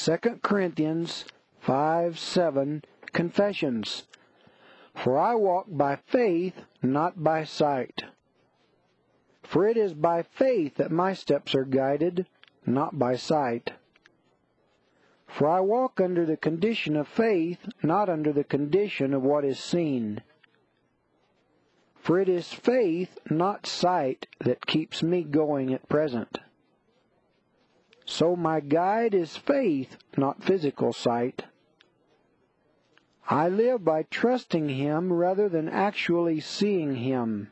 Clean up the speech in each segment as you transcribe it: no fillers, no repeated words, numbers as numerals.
2 Corinthians 5:7 Confessions. For I walk by faith, not by sight. For it is by faith that my steps are guided, not by sight. For I walk under the condition of faith, not under the condition of what is seen. For it is faith, not sight, that keeps me going at present. So my guide is faith, not physical sight. I live by trusting Him rather than actually seeing Him.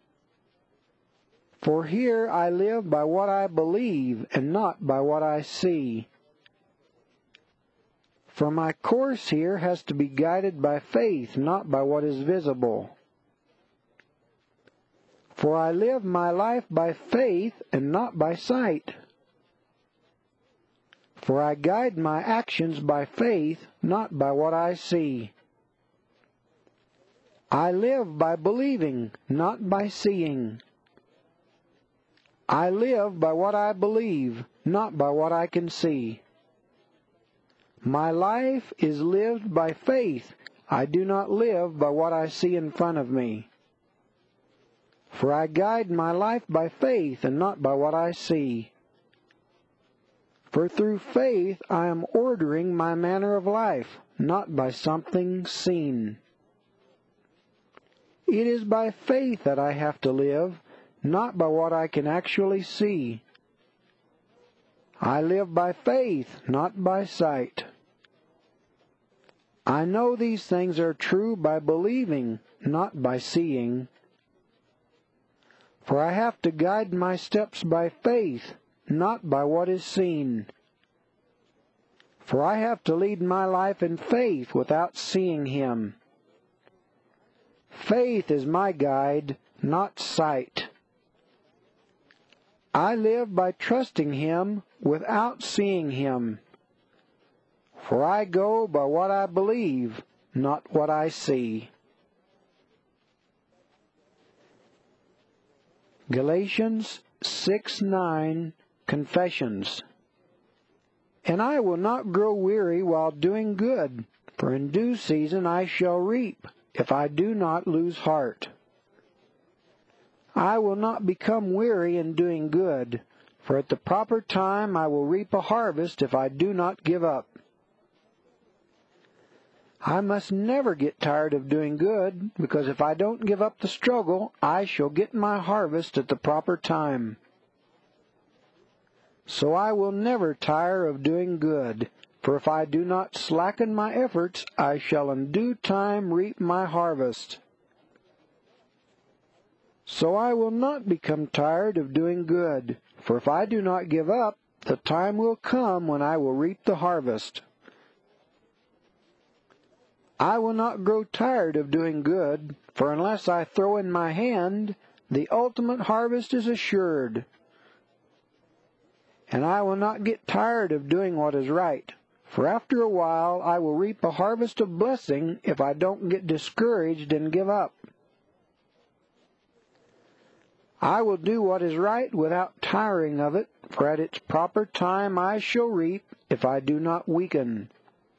For here I live by what I believe and not by what I see. For my course here has to be guided by faith, not by what is visible. For I live my life by faith and not by sight. For I guide my actions by faith, not by what I see. I live by believing, not by seeing. I live by what I believe, not by what I can see. My life is lived by faith. I do not live by what I see in front of me. For I guide my life by faith and not by what I see. For through faith I am ordering my manner of life, not by something seen. It is by faith that I have to live, not by what I can actually see. I live by faith, not by sight. I know these things are true by believing, not by seeing. For I have to guide my steps by faith, not by what is seen. For I have to lead my life in faith without seeing Him. Faith is my guide, not sight. I live by trusting Him without seeing Him. For I go by what I believe, not what I see. Galatians 6:9 Confessions. And I will not grow weary while doing good, for in due season I shall reap, if I do not lose heart. I will not become weary in doing good, for at the proper time I will reap a harvest if I do not give up. I must never get tired of doing good, because if I don't give up the struggle, I shall get my harvest at the proper time. So I will never tire of doing good, for if I do not slacken my efforts, I shall in due time reap my harvest. So I will not become tired of doing good, for if I do not give up, the time will come when I will reap the harvest. I will not grow tired of doing good, for unless I throw in my hand, the ultimate harvest is assured. And I will not get tired of doing what is right, for after a while I will reap a harvest of blessing if I don't get discouraged and give up. I will do what is right without tiring of it, for at its proper time I shall reap if I do not weaken.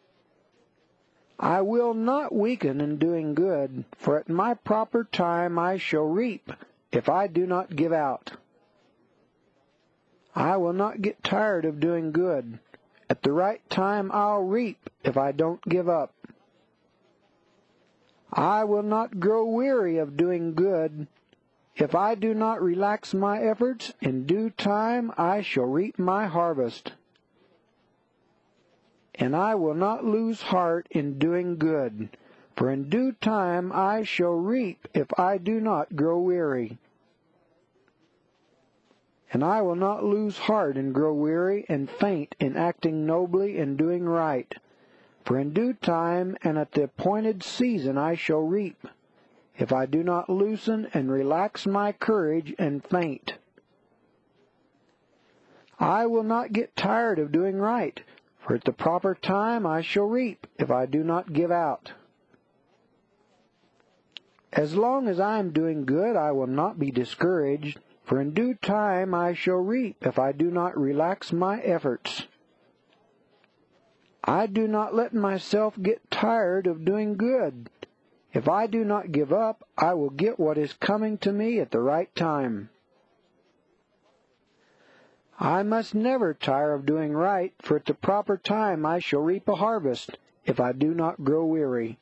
I will not weaken in doing good, for at my proper time I shall reap if I do not give out. I will not get tired of doing good. At the right time I'll reap if I don't give up. I will not grow weary of doing good. If I do not relax my efforts, in due time I shall reap my harvest. And I will not lose heart in doing good, for in due time I shall reap if I do not grow weary. And I will not lose heart and grow weary and faint in acting nobly and doing right, for in due time and at the appointed season I shall reap, if I do not loosen and relax my courage and faint. I will not get tired of doing right, for at the proper time I shall reap if I do not give out. As long as I am doing good, I will not be discouraged, for in due time I shall reap if I do not relax my efforts. I do not let myself get tired of doing good. If I do not give up, I will get what is coming to me at the right time. I must never tire of doing right, for at the proper time I shall reap a harvest, if I do not grow weary.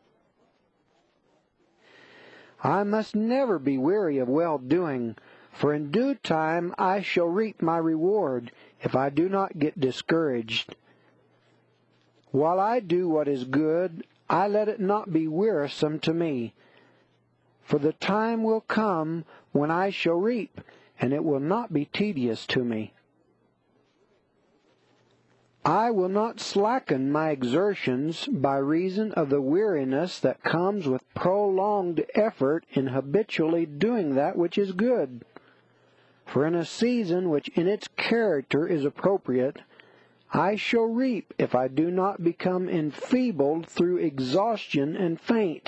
I must never be weary of well-doing, for in due time I shall reap my reward, if I do not get discouraged. While I do what is good, I let it not be wearisome to me, for the time will come when I shall reap, and it will not be tedious to me. I will not slacken my exertions by reason of the weariness that comes with prolonged effort in habitually doing that which is good. For in a season which in its character is appropriate, I shall reap if I do not become enfeebled through exhaustion and faint.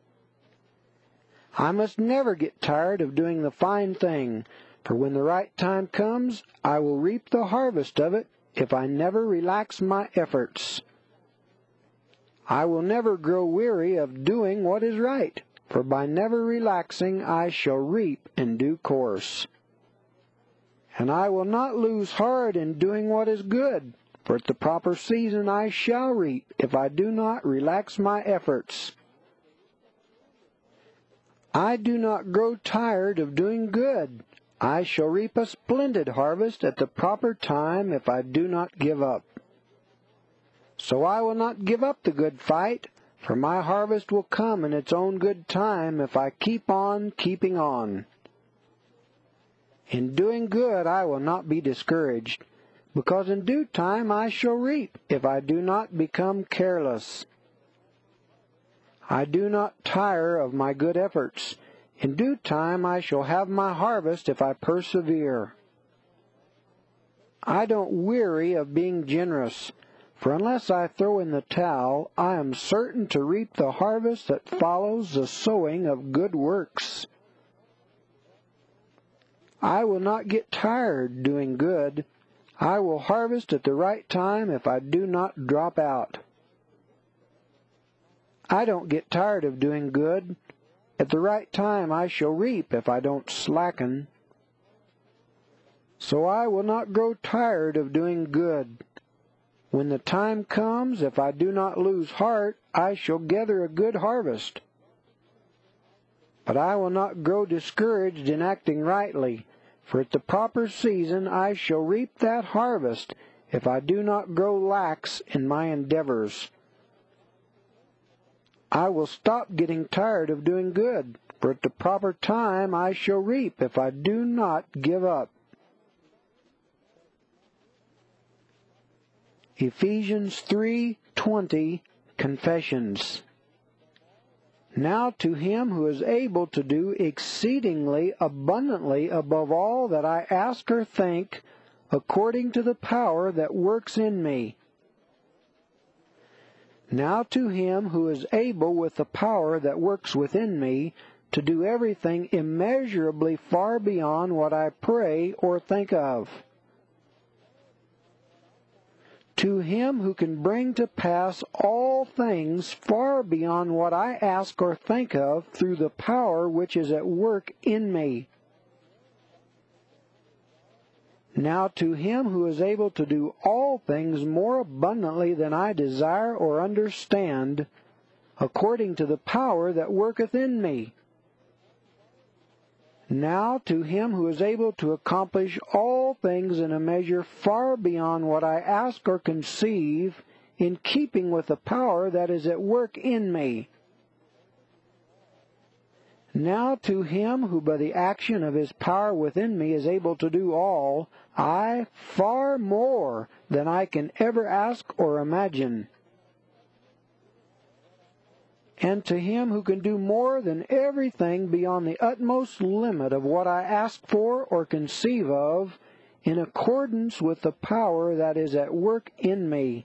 I must never get tired of doing the fine thing, for when the right time comes, I will reap the harvest of it if I never relax my efforts. I will never grow weary of doing what is right, for by never relaxing I shall reap in due course. And I will not lose heart in doing what is good, for at the proper season I shall reap if I do not relax my efforts. I do not grow tired of doing good. I shall reap a splendid harvest at the proper time if I do not give up. So I will not give up the good fight, for my harvest will come in its own good time if I keep on keeping on. In doing good I will not be discouraged, because in due time I shall reap if I do not become careless. I do not tire of my good efforts. In due time I shall have my harvest if I persevere. I don't weary of being generous, for unless I throw in the towel, I am certain to reap the harvest that follows the sowing of good works. I will not get tired doing good. I will harvest at the right time if I do not drop out. I don't get tired of doing good. At the right time I shall reap if I don't slacken. So I will not grow tired of doing good. When the time comes, if I do not lose heart, I shall gather a good harvest. But I will not grow discouraged in acting rightly, for at the proper season I shall reap that harvest if I do not grow lax in my endeavors. I will stop getting tired of doing good, for at the proper time I shall reap if I do not give up. Ephesians 3:20, Confessions. Now to him who is able to do exceedingly abundantly above all that I ask or think, according to the power that works in me. Now to him who is able with the power that works within me to do everything immeasurably far beyond what I pray or think of. To him who can bring to pass all things far beyond what I ask or think of through the power which is at work in me. Now to him who is able to do all things more abundantly than I desire or understand, according to the power that worketh in me. Now to him who is able to accomplish all things in a measure far beyond what I ask or conceive, in keeping with the power that is at work in me. Now to him who by the action of his power within me is able to do all, aye, far more than I can ever ask or imagine. And to him who can do more than everything beyond the utmost limit of what I ask for or conceive of, in accordance with the power that is at work in me.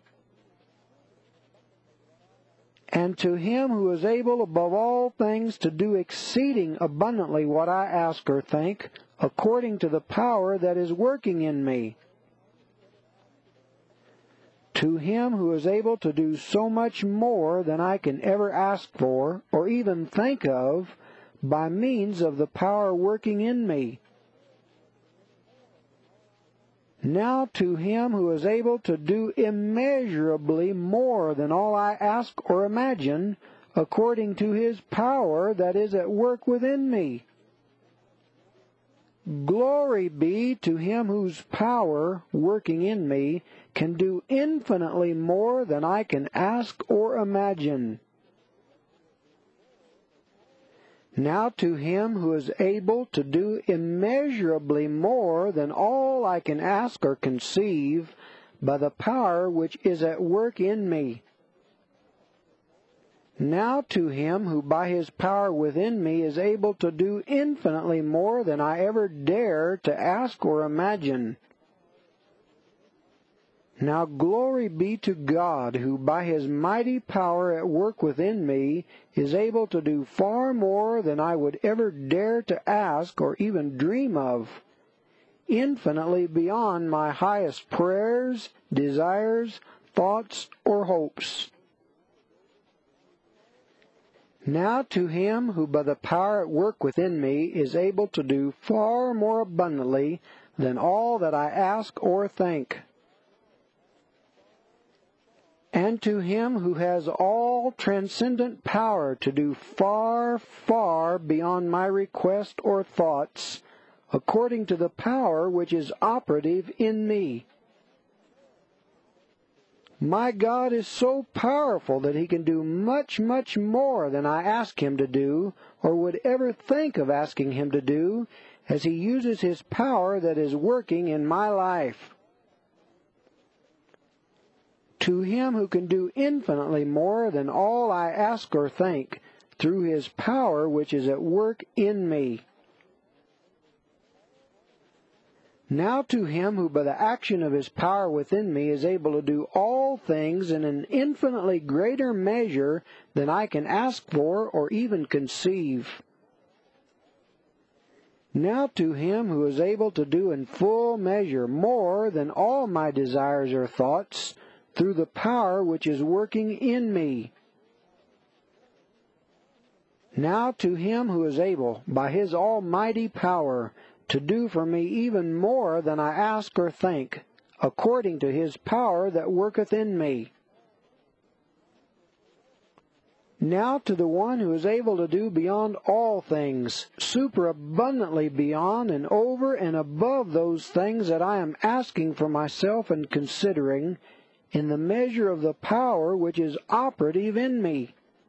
And to him who is able above all things to do exceeding abundantly what I ask or think, according to the power that is working in me. To Him who is able to do so much more than I can ever ask for or even think of by means of the power working in me. Now to Him who is able to do immeasurably more than all I ask or imagine, according to His power that is at work within me. Glory be to Him whose power, working in me, can do infinitely more than I can ask or imagine. Now to Him who is able to do immeasurably more than all I can ask or conceive, by the power which is at work in me. Now to Him who by His power within me is able to do infinitely more than I ever dare to ask or imagine. Now glory be to God, who by His mighty power at work within me is able to do far more than I would ever dare to ask or even dream of, infinitely beyond my highest prayers, desires, thoughts, or hopes. Now to Him who by the power at work within me is able to do far more abundantly than all that I ask or think. And to Him who has all transcendent power to do far, far beyond my request or thoughts, according to the power which is operative in me. My God is so powerful that He can do much, much more than I ask Him to do, or would ever think of asking Him to do, as He uses His power that is working in my life. To Him who can do infinitely more than all I ask or think, through His power which is at work in me. Now to Him who by the action of His power within me is able to do all things in an infinitely greater measure than I can ask for or even conceive. Now to Him who is able to do in full measure more than all my desires or thoughts, through the power which is working in me. Now to Him who is able, by His almighty power, to do for me even more than I ask or think, according to His power that worketh in me. Now to the One who is able to do beyond all things, superabundantly beyond and over and above those things that I am asking for myself and considering, in the measure of the power which is operative in me.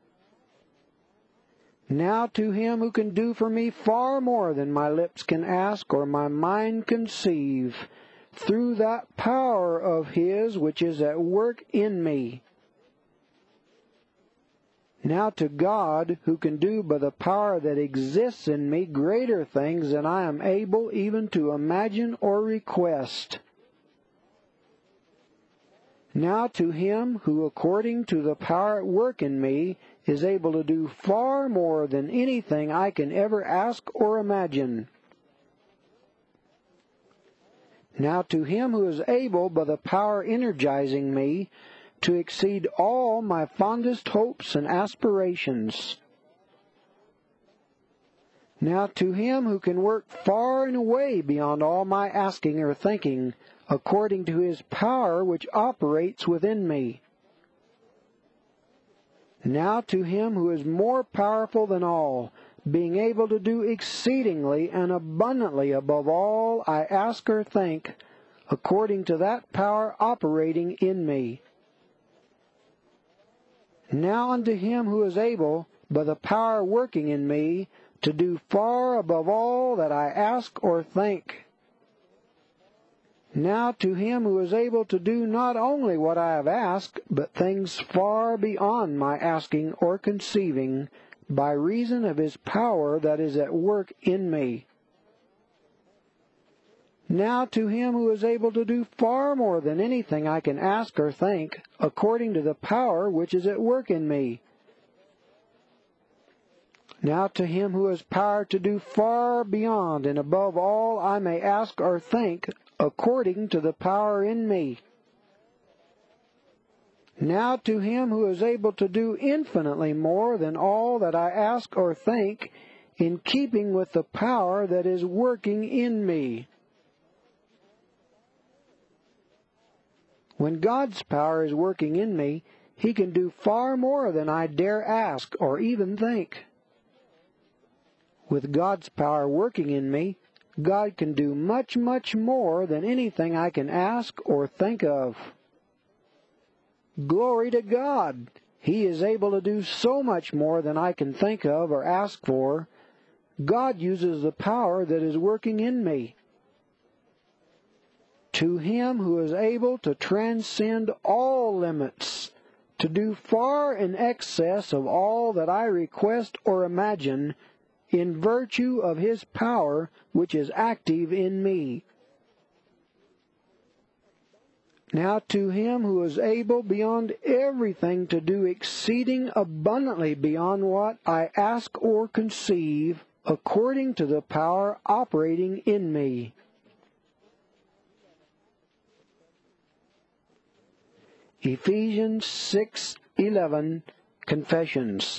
Now to Him who can do for me far more than my lips can ask or my mind conceive, through that power of His which is at work in me. Now to God, who can do by the power that exists in me greater things than I am able even to imagine or request. Now to Him who, according to the power at work in me, is able to do far more than anything I can ever ask or imagine. Now to Him who is able, by the power energizing me, to exceed all my fondest hopes and aspirations. Now to Him who can work far and away beyond all my asking or thinking, according to His power which operates within me. Now to Him who is more powerful than all, being able to do exceedingly and abundantly above all I ask or think, according to that power operating in me. Now unto Him who is able, by the power working in me, to do far above all that I ask or think. Now to Him who is able to do not only what I have asked, but things far beyond my asking or conceiving, by reason of His power that is at work in me. Now to Him who is able to do far more than anything I can ask or think, according to the power which is at work in me. Now to Him who has power to do far beyond and above all I may ask or think, according to the power in me. Now to him who is able to do infinitely more than all that I ask or think, in keeping with the power that is working in me. When God's power is working in me, He can do far more than I dare ask or even think. With God's power working in me, God can do much, much more than anything I can ask or think of. Glory to God! He is able to do so much more than I can think of or ask for. God uses the power that is working in me. To Him who is able to transcend all limits, to do far in excess of all that I request or imagine, in virtue of His power which is active in me. Now to Him who is able beyond everything to do exceeding abundantly beyond what I ask or conceive, according to the power operating in me. Ephesians 6:11, Confessions.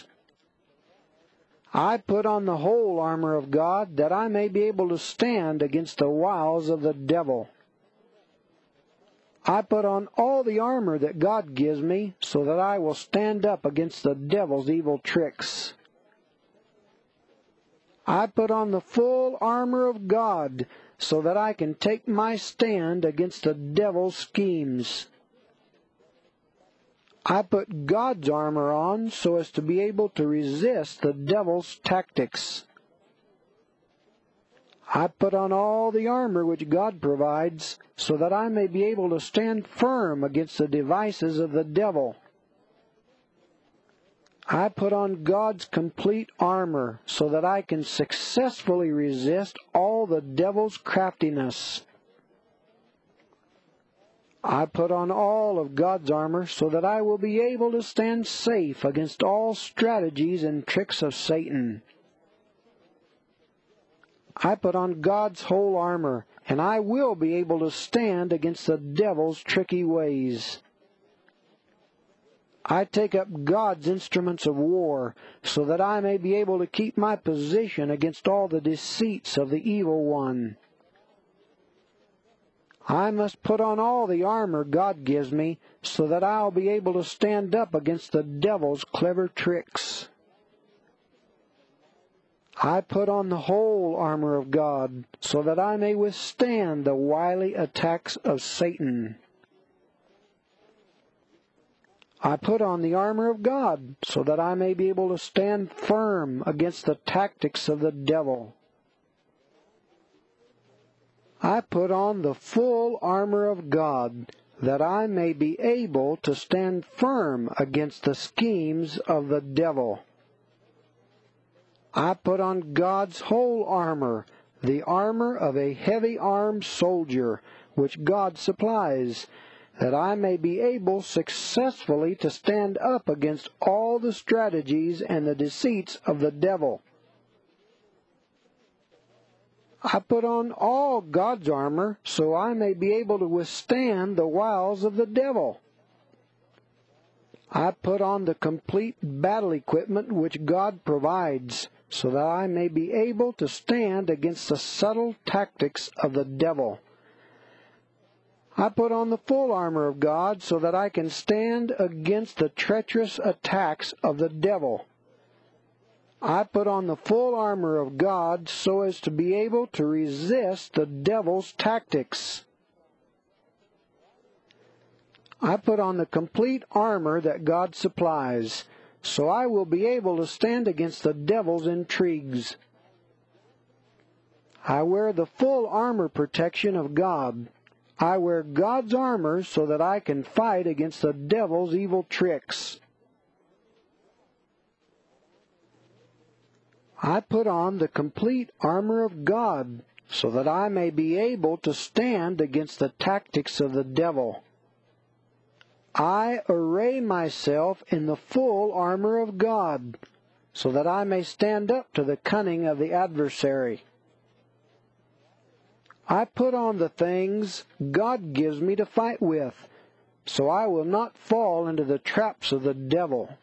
I put on the whole armor of God, that I may be able to stand against the wiles of the devil. I put on all the armor that God gives me, so that I will stand up against the devil's evil tricks. I put on the full armor of God, so that I can take my stand against the devil's schemes. I put God's armor on so as to be able to resist the devil's tactics. I put on all the armor which God provides so that I may be able to stand firm against the devices of the devil. I put on God's complete armor so that I can successfully resist all the devil's craftiness. I put on all of God's armor so that I will be able to stand safe against all strategies and tricks of Satan. I put on God's whole armor, and I will be able to stand against the devil's tricky ways. I take up God's instruments of war so that I may be able to keep my position against all the deceits of the evil one. I must put on all the armor God gives me so that I'll be able to stand up against the devil's clever tricks. I put on the whole armor of God so that I may withstand the wily attacks of Satan. I put on the armor of God so that I may be able to stand firm against the tactics of the devil. I put on the full armor of God, that I may be able to stand firm against the schemes of the devil. I put on God's whole armor, the armor of a heavy-armed soldier, which God supplies, that I may be able successfully to stand up against all the strategies and the deceits of the devil. I put on all God's armor so I may be able to withstand the wiles of the devil. I put on the complete battle equipment which God provides so that I may be able to stand against the subtle tactics of the devil. I put on the full armor of God so that I can stand against the treacherous attacks of the devil. I put on the full armor of God so as to be able to resist the devil's tactics. I put on the complete armor that God supplies, so I will be able to stand against the devil's intrigues. I wear the full armor protection of God. I wear God's armor so that I can fight against the devil's evil tricks. I put on the complete armor of God so that I may be able to stand against the tactics of the devil. I array myself in the full armor of God so that I may stand up to the cunning of the adversary. I put on the things God gives me to fight with so I will not fall into the traps of the devil.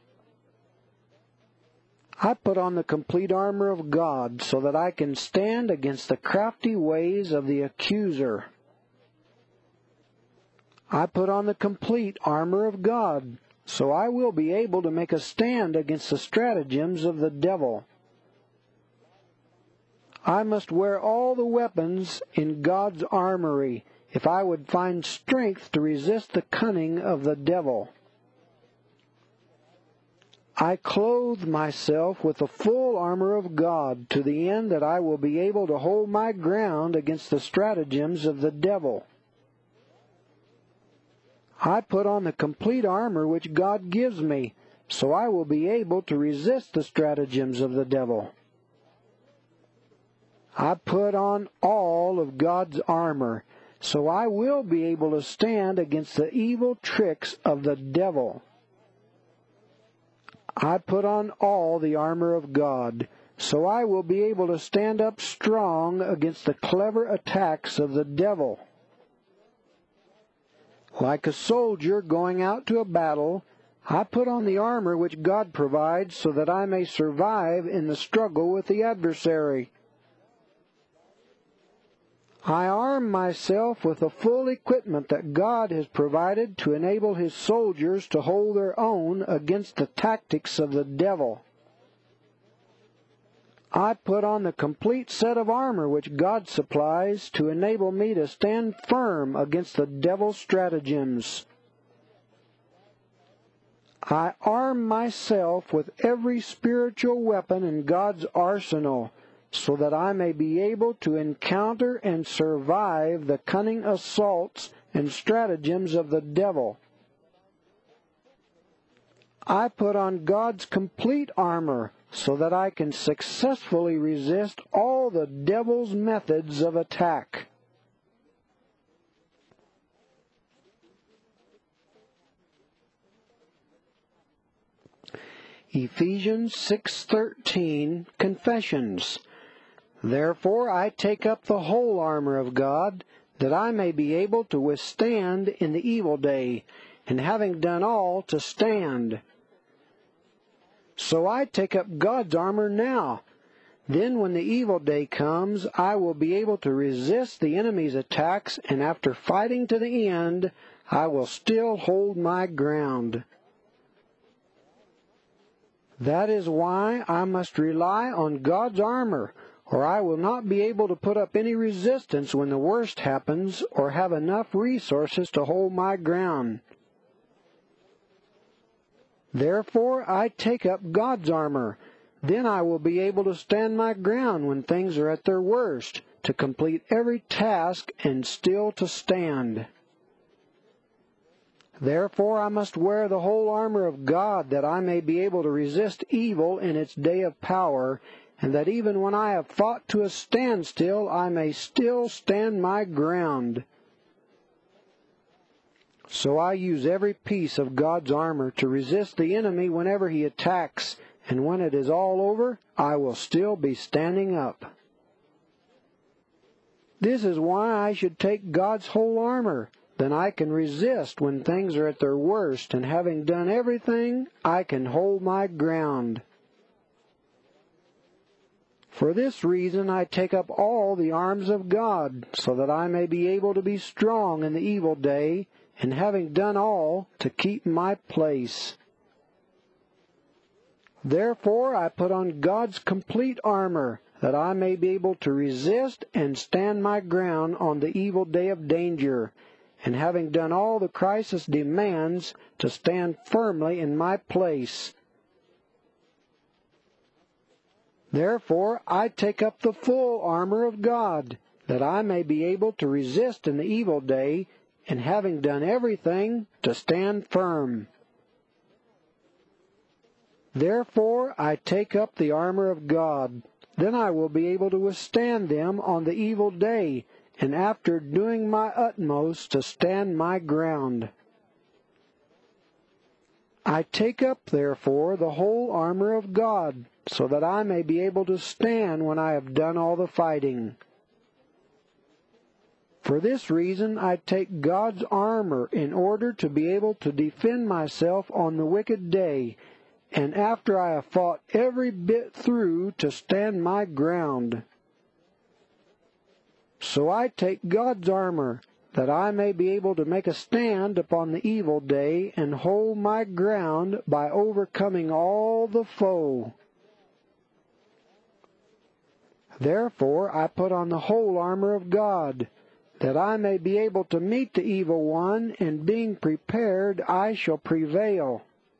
I put on the complete armor of God so that I can stand against the crafty ways of the accuser. I put on the complete armor of God so I will be able to make a stand against the stratagems of the devil. I must wear all the weapons in God's armory if I would find strength to resist the cunning of the devil. I clothe myself with the full armor of God to the end that I will be able to hold my ground against the stratagems of the devil. I put on the complete armor which God gives me, so I will be able to resist the stratagems of the devil. I put on all of God's armor, so I will be able to stand against the evil tricks of the devil. I put on all the armor of God, so I will be able to stand up strong against the clever attacks of the devil. Like a soldier going out to a battle, I put on the armor which God provides so that I may survive in the struggle with the adversary. I arm myself with the full equipment that God has provided to enable His soldiers to hold their own against the tactics of the devil. I put on the complete set of armor which God supplies to enable me to stand firm against the devil's stratagems. I arm myself with every spiritual weapon in God's arsenal, so that I may be able to encounter and survive the cunning assaults and stratagems of the devil. I put on God's complete armor so that I can successfully resist all the devil's methods of attack. Ephesians 6:13, Confessions. Therefore I take up the whole armor of God, that I may be able to withstand in the evil day, and having done all, to stand. So I take up God's armor now. Then when the evil day comes, I will be able to resist the enemy's attacks, and after fighting to the end, I will still hold my ground. That is why I must rely on God's armor, or I will not be able to put up any resistance when the worst happens, or have enough resources to hold my ground. Therefore I take up God's armor. Then I will be able to stand my ground when things are at their worst, to complete every task and still to stand. Therefore I must wear the whole armor of God, that I may be able to resist evil in its day of power, and that even when I have fought to a standstill, I may still stand my ground. So I use every piece of God's armor to resist the enemy whenever he attacks, and when it is all over, I will still be standing up. This is why I should take God's whole armor. Then I can resist when things are at their worst, and having done everything, I can hold my ground. For this reason I take up all the arms of God, so that I may be able to be strong in the evil day, and having done all, to keep my place. Therefore I put on God's complete armor, that I may be able to resist and stand my ground on the evil day of danger, and having done all the crisis demands, to stand firmly in my place. Therefore I take up the full armor of God, that I may be able to resist in the evil day, and having done everything, to stand firm. Therefore I take up the armor of God. Then I will be able to withstand them on the evil day, and after doing my utmost to stand my ground. I take up, therefore, the whole armor of God, so that I may be able to stand when I have done all the fighting. For this reason I take God's armor in order to be able to defend myself on the wicked day, and after I have fought every bit through to stand my ground. So I take God's armor, that I may be able to make a stand upon the evil day and hold my ground by overcoming all the foe. Therefore I put on the whole armor of God, that I may be able to meet the evil one, and being prepared I shall prevail.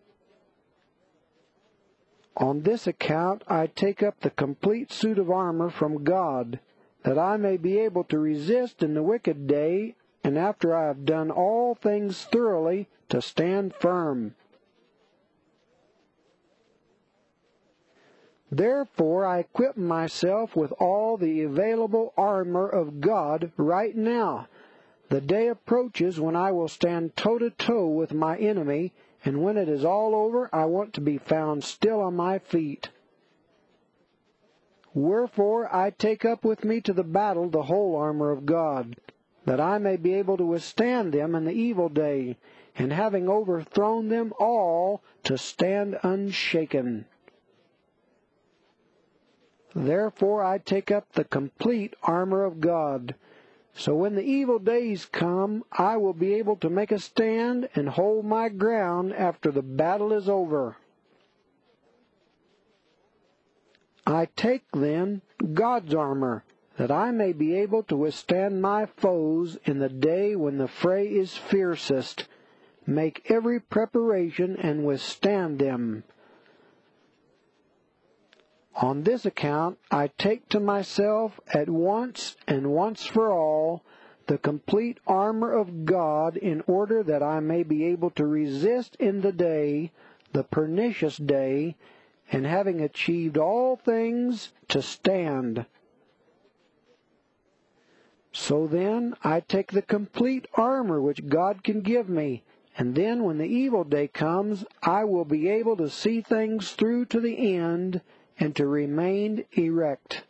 On this account I take up the complete suit of armor from God, that I may be able to resist in the wicked day, and after I have done all things thoroughly, to stand firm. Therefore I equip myself with all the available armor of God right now. The day approaches when I will stand toe-to-toe with my enemy, and when it is all over, I want to be found still on my feet. Wherefore I take up with me to the battle the whole armor of God, that I may be able to withstand them in the evil day, and having overthrown them all, to stand unshaken. Therefore I take up the complete armor of God, so when the evil days come, I will be able to make a stand and hold my ground after the battle is over. I take, then, God's armor, that I may be able to withstand my foes in the day when the fray is fiercest, make every preparation, and withstand them. On this account I take to myself at once and once for all the complete armor of God, in order that I may be able to resist in the day, the pernicious day, and having achieved all things, to stand. So then I take the complete armor which God can give me, and then when the evil day comes, I will be able to see things through to the end, and to remain erect.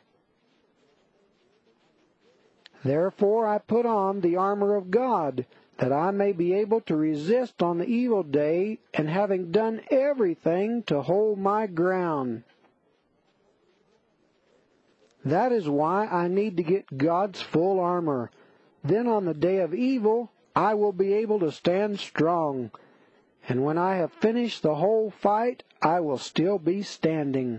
Therefore I put on the armor of God, that I may be able to resist on the evil day, and having done everything, to hold my ground. That is why I need to get God's full armor. Then on the day of evil I will be able to stand strong, and when I have finished the whole fight, I will still be standing.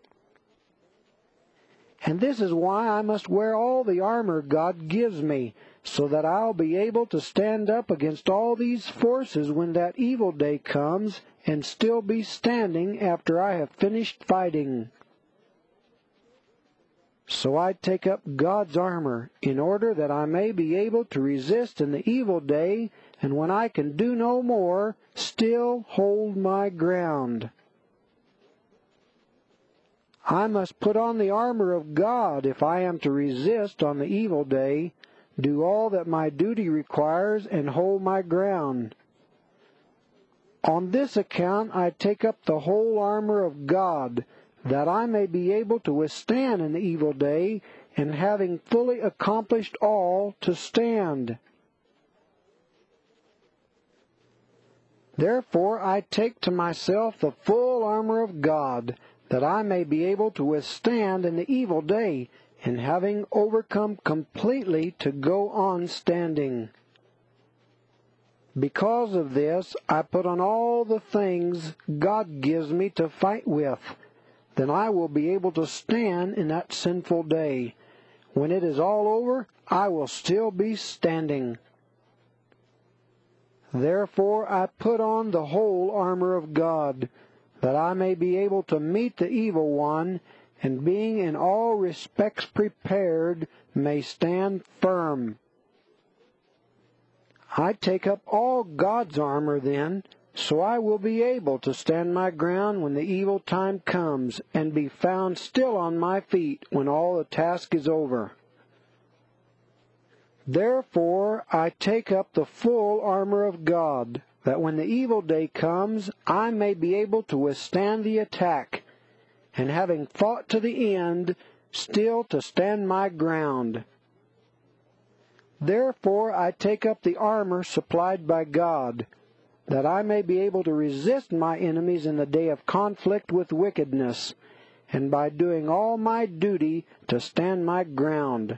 And this is why I must wear all the armor God gives me, so that I'll be able to stand up against all these forces when that evil day comes, and still be standing after I have finished fighting. So I take up God's armor, in order that I may be able to resist in the evil day, and when I can do no more, still hold my ground. I must put on the armor of God if I am to resist on the evil day, do all that my duty requires, and hold my ground. On this account I take up the whole armor of God, that I may be able to withstand in the evil day, and having fully accomplished all, to stand. Therefore I take to myself the full armor of God, that I may be able to withstand in the evil day, and having overcome completely, to go on standing. Because of this, I put on all the things God gives me to fight with. Then I will be able to stand in that sinful day. When it is all over, I will still be standing. Therefore I put on the whole armor of God, that I may be able to meet the evil one, and being in all respects prepared, may stand firm. I take up all God's armor then, so I will be able to stand my ground when the evil time comes, and be found still on my feet when all the task is over. Therefore I take up the full armor of God, that when the evil day comes, I may be able to withstand the attack, and having fought to the end, still to stand my ground. Therefore I take up the armor supplied by God, that I may be able to resist my enemies in the day of conflict with wickedness, and by doing all my duty to stand my ground.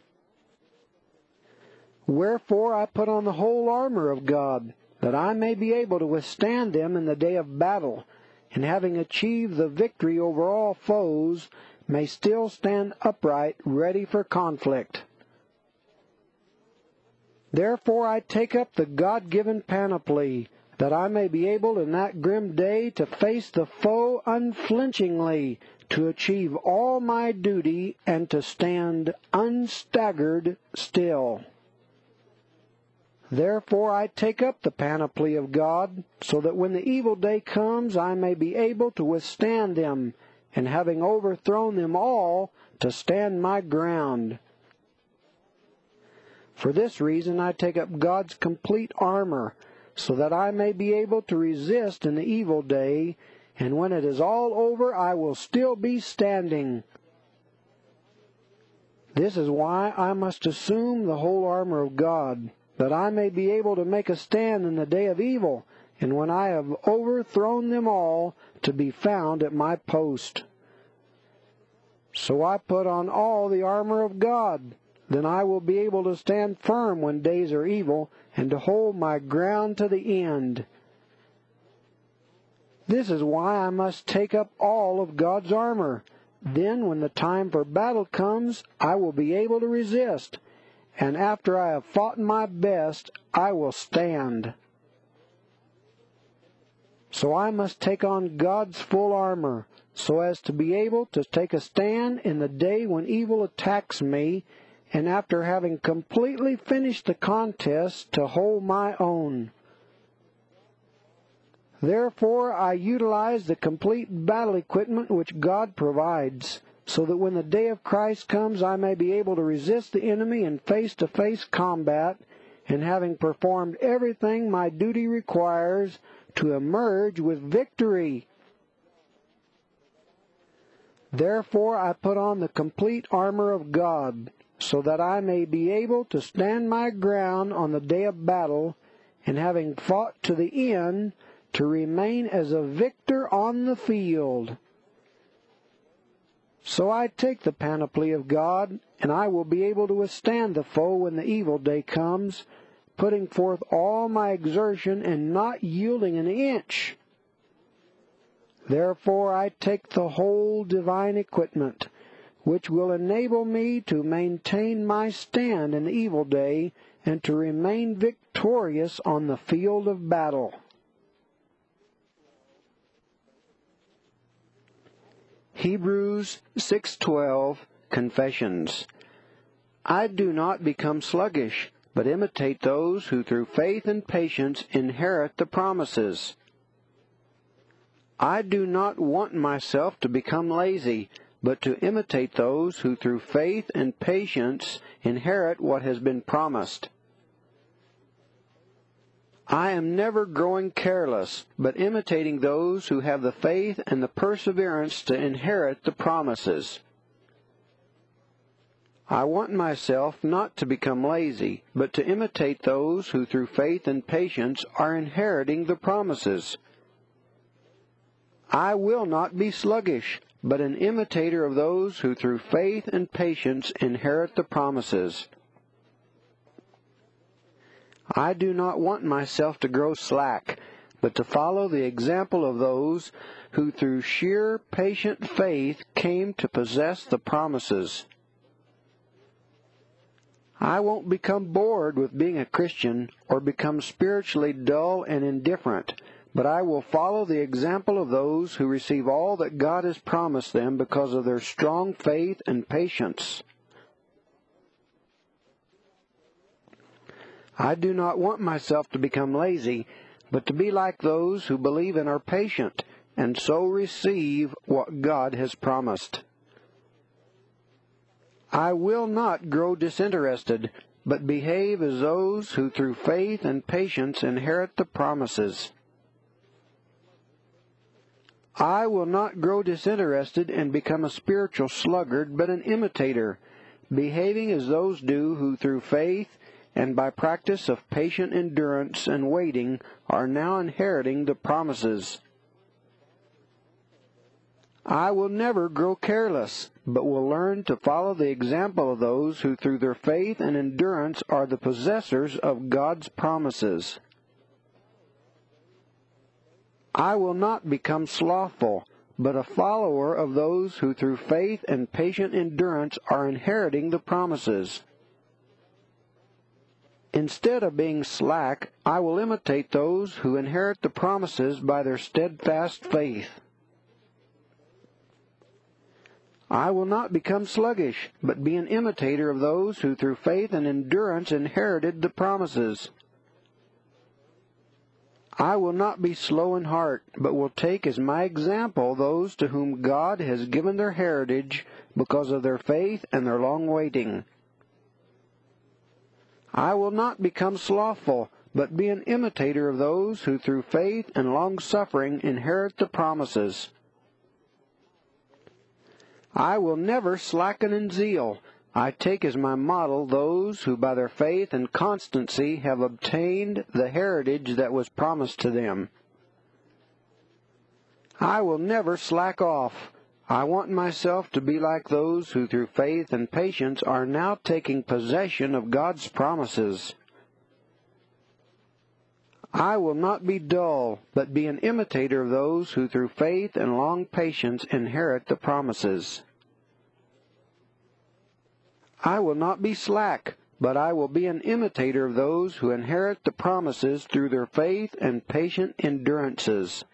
Wherefore I put on the whole armor of God, that I may be able to withstand them in the day of battle, and having achieved the victory over all foes, may still stand upright, ready for conflict. Therefore I take up the God-given panoply, that I may be able in that grim day to face the foe unflinchingly, to achieve all my duty, and to stand unstaggered still. Therefore I take up the panoply of God, so that when the evil day comes I may be able to withstand them, and having overthrown them all, to stand my ground. For this reason I take up God's complete armor, so that I may be able to resist in the evil day, and when it is all over I will still be standing. This is why I must assume the whole armor of God, that I may be able to make a stand in the day of evil, and when I have overthrown them all, to be found at my post. So I put on all the armor of God, then I will be able to stand firm when days are evil, and to hold my ground to the end. This is why I must take up all of God's armor. Then, when the time for battle comes, I will be able to resist, and after I have fought my best, I will stand. So I must take on God's full armor, so as to be able to take a stand in the day when evil attacks me, and after having completely finished the contest, to hold my own. Therefore I utilize the complete battle equipment which God provides, so that when the day of Christ comes I may be able to resist the enemy in face-to-face combat, and having performed everything my duty requires, to emerge with victory. Therefore I put on the complete armor of God, so that I may be able to stand my ground on the day of battle, and having fought to the end, to remain as a victor on the field. So I take the panoply of God, and I will be able to withstand the foe when the evil day comes, putting forth all my exertion and not yielding an inch. Therefore I take the whole divine equipment, which will enable me to maintain my stand in the evil day, and to remain victorious on the field of battle. Hebrews 6:12, Confessions. I do not become sluggish, but imitate those who through faith and patience inherit the promises. I do not want myself to become lazy, but to imitate those who through faith and patience inherit what has been promised. I am never growing careless, but imitating those who have the faith and the perseverance to inherit the promises. I want myself not to become lazy, but to imitate those who through faith and patience are inheriting the promises. I will not be sluggish, but an imitator of those who through faith and patience inherit the promises. I do not want myself to grow slack, but to follow the example of those who through sheer patient faith came to possess the promises. I won't become bored with being a Christian or become spiritually dull and indifferent, but I will follow the example of those who receive all that God has promised them because of their strong faith and patience. I do not want myself to become lazy, but to be like those who believe and are patient, and so receive what God has promised. I will not grow disinterested, but behave as those who through faith and patience inherit the promises. I will not grow disinterested and become a spiritual sluggard, but an imitator, behaving as those do who through faith and by practice of patient endurance and waiting are now inheriting the promises. I will never grow careless, but will learn to follow the example of those who through their faith and endurance are the possessors of God's promises. I will not become slothful, but a follower of those who through faith and patient endurance are inheriting the promises. Instead of being slack, I will imitate those who inherit the promises by their steadfast faith. I will not become sluggish, but be an imitator of those who through faith and endurance inherited the promises. I will not be slow in heart, but will take as my example those to whom God has given their heritage because of their faith and their long waiting. I will not become slothful, but be an imitator of those who through faith and long-suffering inherit the promises. I will never slacken in zeal. I take as my model those who by their faith and constancy have obtained the heritage that was promised to them. I will never slack off. I want myself to be like those who through faith and patience are now taking possession of God's promises. I will not be dull, but be an imitator of those who through faith and long patience inherit the promises. I will not be slack, but I will be an imitator of those who inherit the promises through their faith and patient endurances.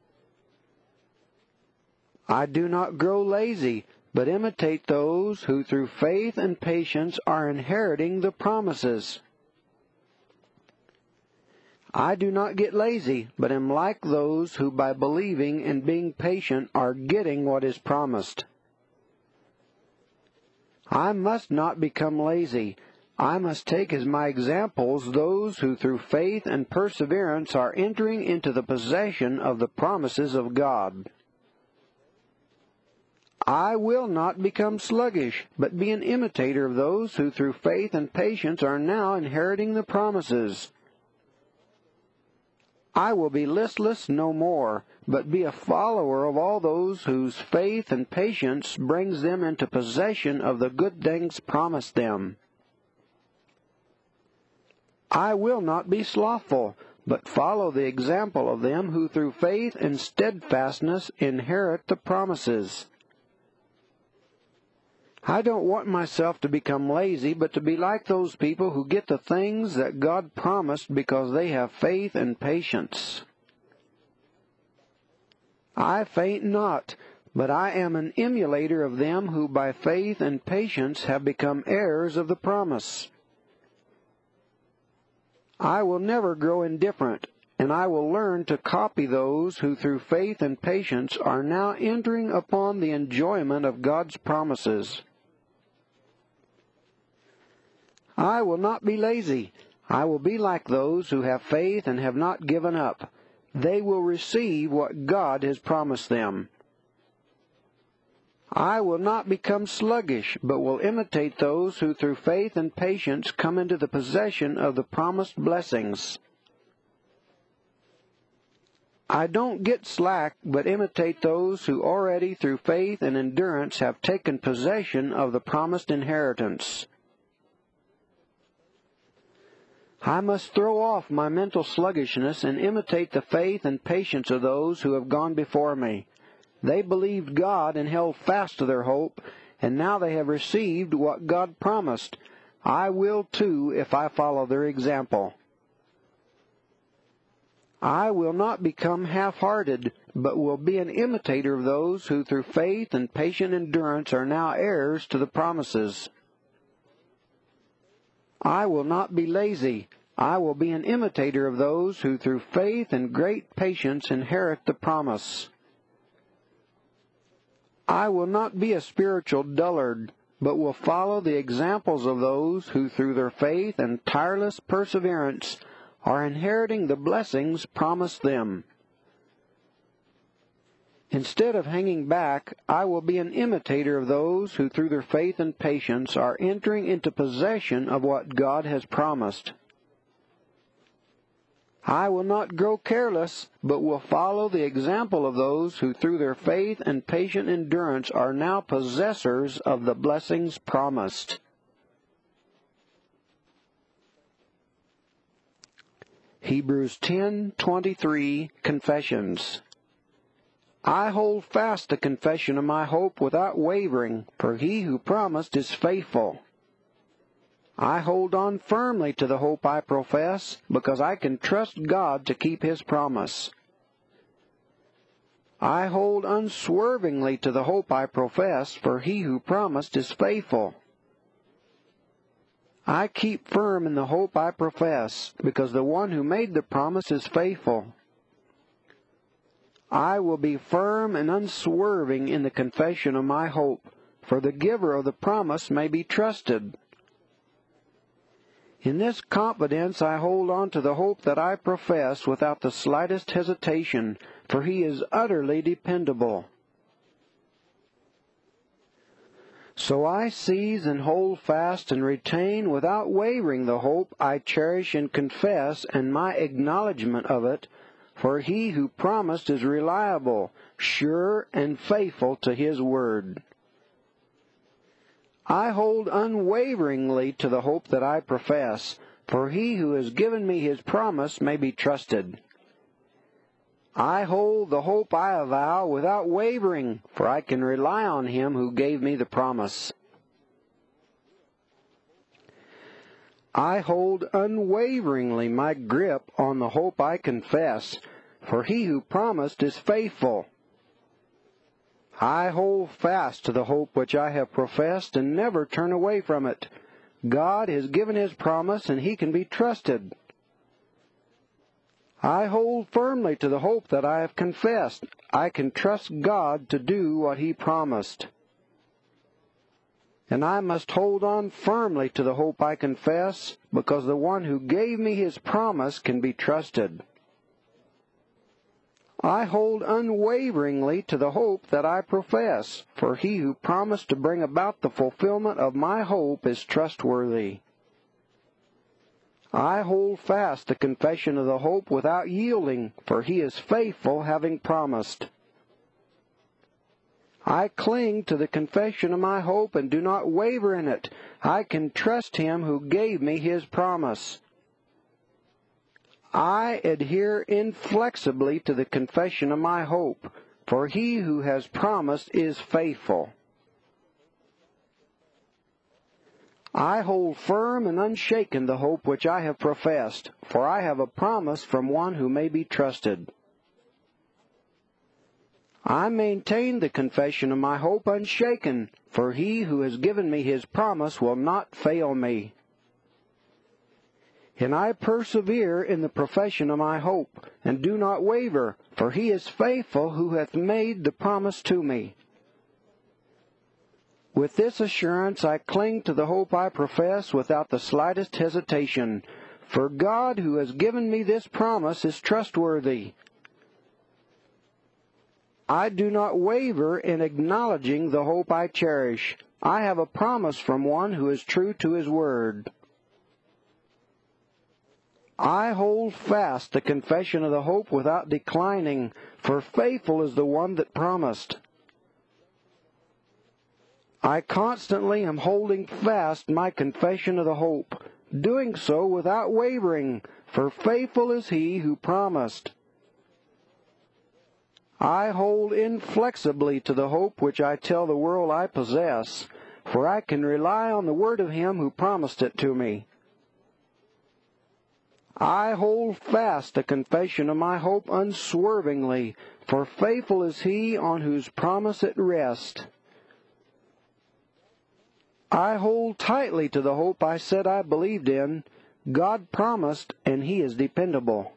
I do not grow lazy, but imitate those who through faith and patience are inheriting the promises. I do not get lazy, but am like those who by believing and being patient are getting what is promised. I must not become lazy. I must take as my examples those who through faith and perseverance are entering into the possession of the promises of God. I will not become sluggish, but be an imitator of those who through faith and patience are now inheriting the promises. I will be listless no more, but be a follower of all those whose faith and patience brings them into possession of the good things promised them. I will not be slothful, but follow the example of them who through faith and steadfastness inherit the promises. I don't want myself to become lazy, but to be like those people who get the things that God promised because they have faith and patience. I faint not, but I am an emulator of them who by faith and patience have become heirs of the promise. I will never grow indifferent, and I will learn to copy those who through faith and patience are now entering upon the enjoyment of God's promises. I will not be lazy. I will be like those who have faith and have not given up. They will receive what God has promised them. I will not become sluggish, but will imitate those who through faith and patience come into the possession of the promised blessings. I don't get slack, but imitate those who already through faith and endurance have taken possession of the promised inheritance. I must throw off my mental sluggishness and imitate the faith and patience of those who have gone before me. They believed God and held fast to their hope, and now they have received what God promised. I will too if I follow their example. I will not become half-hearted, but will be an imitator of those who through faith and patient endurance are now heirs to the promises. I will not be lazy. I will be an imitator of those who through faith and great patience inherit the promise. I will not be a spiritual dullard, but will follow the examples of those who through their faith and tireless perseverance are inheriting the blessings promised them. Instead of hanging back, I will be an imitator of those who through their faith and patience are entering into possession of what God has promised. I will not grow careless, but will follow the example of those who through their faith and patient endurance are now possessors of the blessings promised. Hebrews 10:23 Confessions. I hold fast the confession of my hope without wavering, for he who promised is faithful. I hold on firmly to the hope I profess, because I can trust God to keep His promise. I hold unswervingly to the hope I profess, for He who promised is faithful. I keep firm in the hope I profess, because the one who made the promise is faithful. I will be firm and unswerving in the confession of my hope, for the giver of the promise may be trusted. In this confidence I hold on to the hope that I profess without the slightest hesitation, for He is utterly dependable. So I seize and hold fast and retain without wavering the hope I cherish and confess, and my acknowledgment of it, for He who promised is reliable, sure, and faithful to His word. I hold unwaveringly to the hope that I profess, for He who has given me His promise may be trusted. I hold the hope I avow without wavering, for I can rely on Him who gave me the promise. I hold unwaveringly my grip on the hope I confess, for He who promised is faithful. I hold fast to the hope which I have professed and never turn away from it. God has given His promise, and He can be trusted. I hold firmly to the hope that I have confessed. I can trust God to do what He promised. And I must hold on firmly to the hope I confess, because the one who gave me His promise can be trusted. I hold unwaveringly to the hope that I profess, for He who promised to bring about the fulfillment of my hope is trustworthy. I hold fast the confession of the hope without yielding, for He is faithful, having promised. I cling to the confession of my hope and do not waver in it. I can trust Him who gave me His promise. I adhere inflexibly to the confession of my hope, for He who has promised is faithful. I hold firm and unshaken the hope which I have professed, for I have a promise from one who may be trusted. I maintain the confession of my hope unshaken, for He who has given me His promise will not fail me. And I persevere in the profession of my hope, and do not waver, for He is faithful who hath made the promise to me. With this assurance I cling to the hope I profess without the slightest hesitation, for God who has given me this promise is trustworthy. I do not waver in acknowledging the hope I cherish. I have a promise from one who is true to His word. I hold fast the confession of the hope without declining, for faithful is the one that promised. I constantly am holding fast my confession of the hope, doing so without wavering, for faithful is He who promised. I hold inflexibly to the hope which I tell the world I possess, for I can rely on the word of Him who promised it to me. I hold fast the confession of my hope unswervingly, for faithful is He on whose promise it rests. I hold tightly to the hope I said I believed in. God promised, and He is dependable.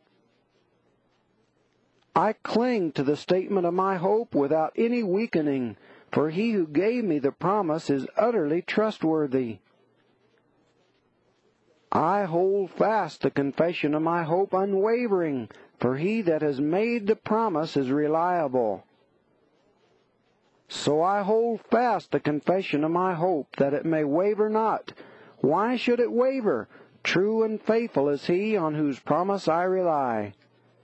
I cling to the statement of my hope without any weakening, for He who gave me the promise is utterly trustworthy. I hold fast the confession of my hope unwavering, for He that has made the promise is reliable. So I hold fast the confession of my hope, that it may waver not. Why should it waver? True and faithful is he on whose promise I rely.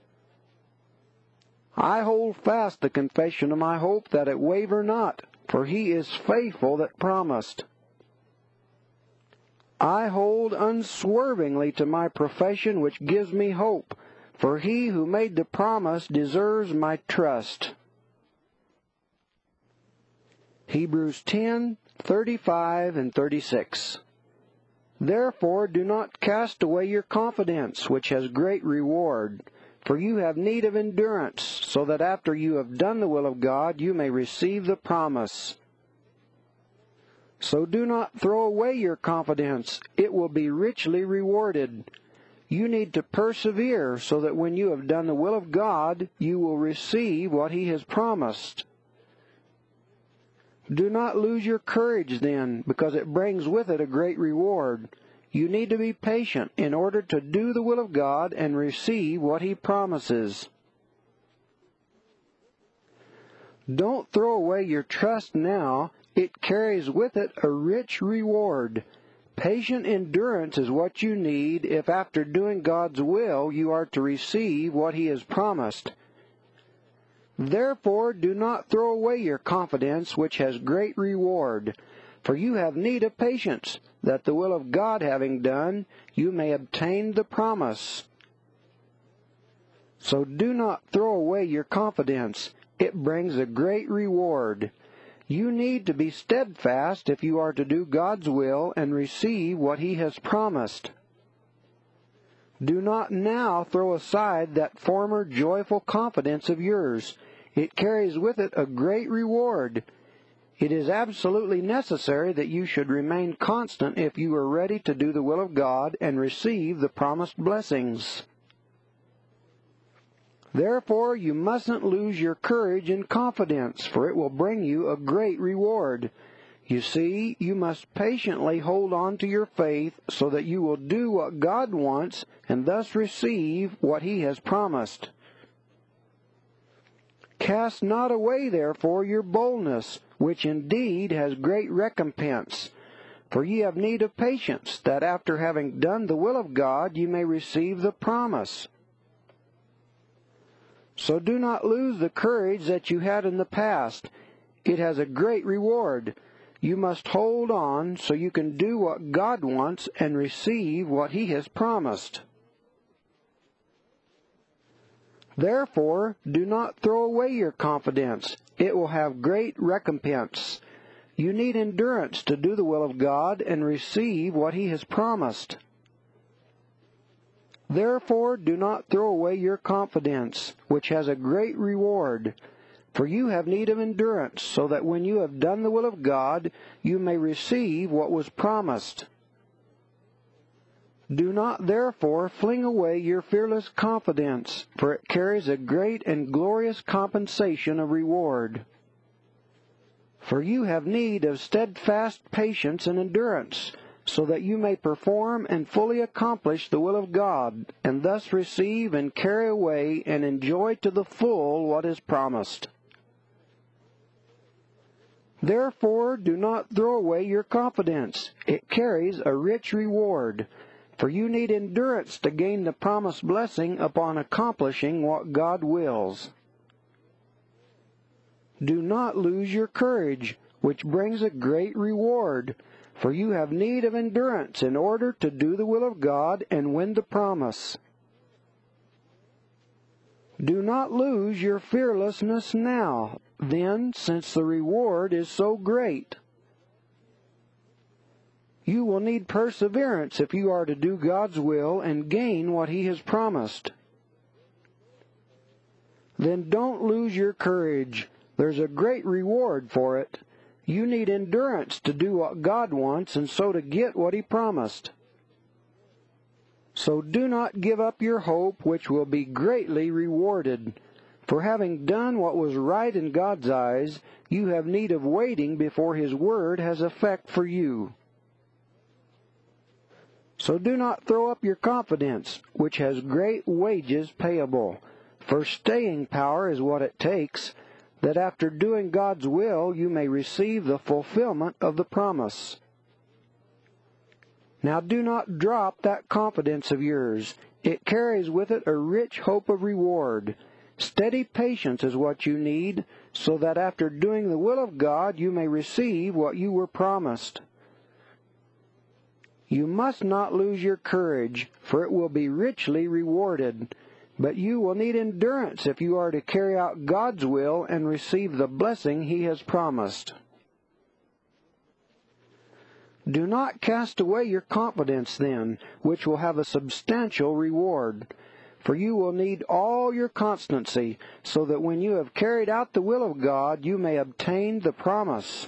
I hold fast the confession of my hope, that it waver not, for he is faithful that promised. I hold unswervingly to my profession, which gives me hope, for he who made the promise deserves my trust. Hebrews 10:35 and 36. Therefore do not cast away your confidence, which has great reward, for you have need of endurance, so that after you have done the will of God, you may receive the promise. So do not throw away your confidence. It will be richly rewarded. You need to persevere, so that when you have done the will of God, you will receive what he has promised. Do not lose your courage then, because it brings with it a great reward. You need to be patient in order to do the will of God and receive what he promises. Don't throw away your trust now. It carries with it a rich reward. Patient endurance is what you need if after doing God's will you are to receive what he has promised. Therefore do not throw away your confidence, which has great reward, for you have need of patience, that the will of God having done, you may obtain the promise. So do not throw away your confidence. It brings a great reward. You need to be steadfast if you are to do God's will and receive what he has promised. Do not now throw aside that former joyful confidence of yours. It carries with it a great reward. It is absolutely necessary that you should remain constant if you are ready to do the will of God and receive the promised blessings. Therefore, you mustn't lose your courage and confidence, for it will bring you a great reward. You see, you must patiently hold on to your faith so that you will do what God wants and thus receive what he has promised. Cast not away, therefore, your boldness, which indeed has great recompense. For ye have need of patience, that after having done the will of God, ye may receive the promise. So do not lose the courage that you had in the past. It has a great reward. You must hold on so you can do what God wants and receive what he has promised. Therefore, do not throw away your confidence. It will have great recompense. You need endurance to do the will of God and receive what he has promised. Therefore, do not throw away your confidence, which has a great reward. For you have need of endurance, so that when you have done the will of God, you may receive what was promised. Do not therefore fling away your fearless confidence, for it carries a great and glorious compensation of reward. For you have need of steadfast patience and endurance, so that you may perform and fully accomplish the will of God, and thus receive and carry away and enjoy to the full what is promised. Therefore do not throw away your confidence. It carries a rich reward. For you need endurance to gain the promised blessing upon accomplishing what God wills. Do not lose your courage, which brings a great reward, for you have need of endurance in order to do the will of God and win the promise. Do not lose your fearlessness now, then, since the reward is so great. You will need perseverance if you are to do God's will and gain what he has promised. Then don't lose your courage. There's a great reward for it. You need endurance to do what God wants and so to get what he promised. So do not give up your hope, which will be greatly rewarded. For having done what was right in God's eyes, you have need of waiting before his word has effect for you. So do not throw up your confidence, which has great wages payable. For staying power is what it takes. that after doing God's will you may receive the fulfillment of the promise. Now do not drop that confidence of yours. It carries with it a rich hope of reward. Steady patience is what you need, so that after doing the will of God you may receive what you were promised. You must not lose your courage, for it will be richly rewarded. But you will need endurance if you are to carry out God's will and receive the blessing He has promised. Do not cast away your confidence, then, which will have a substantial reward. For you will need all your constancy, so that when you have carried out the will of God, you may obtain the promise.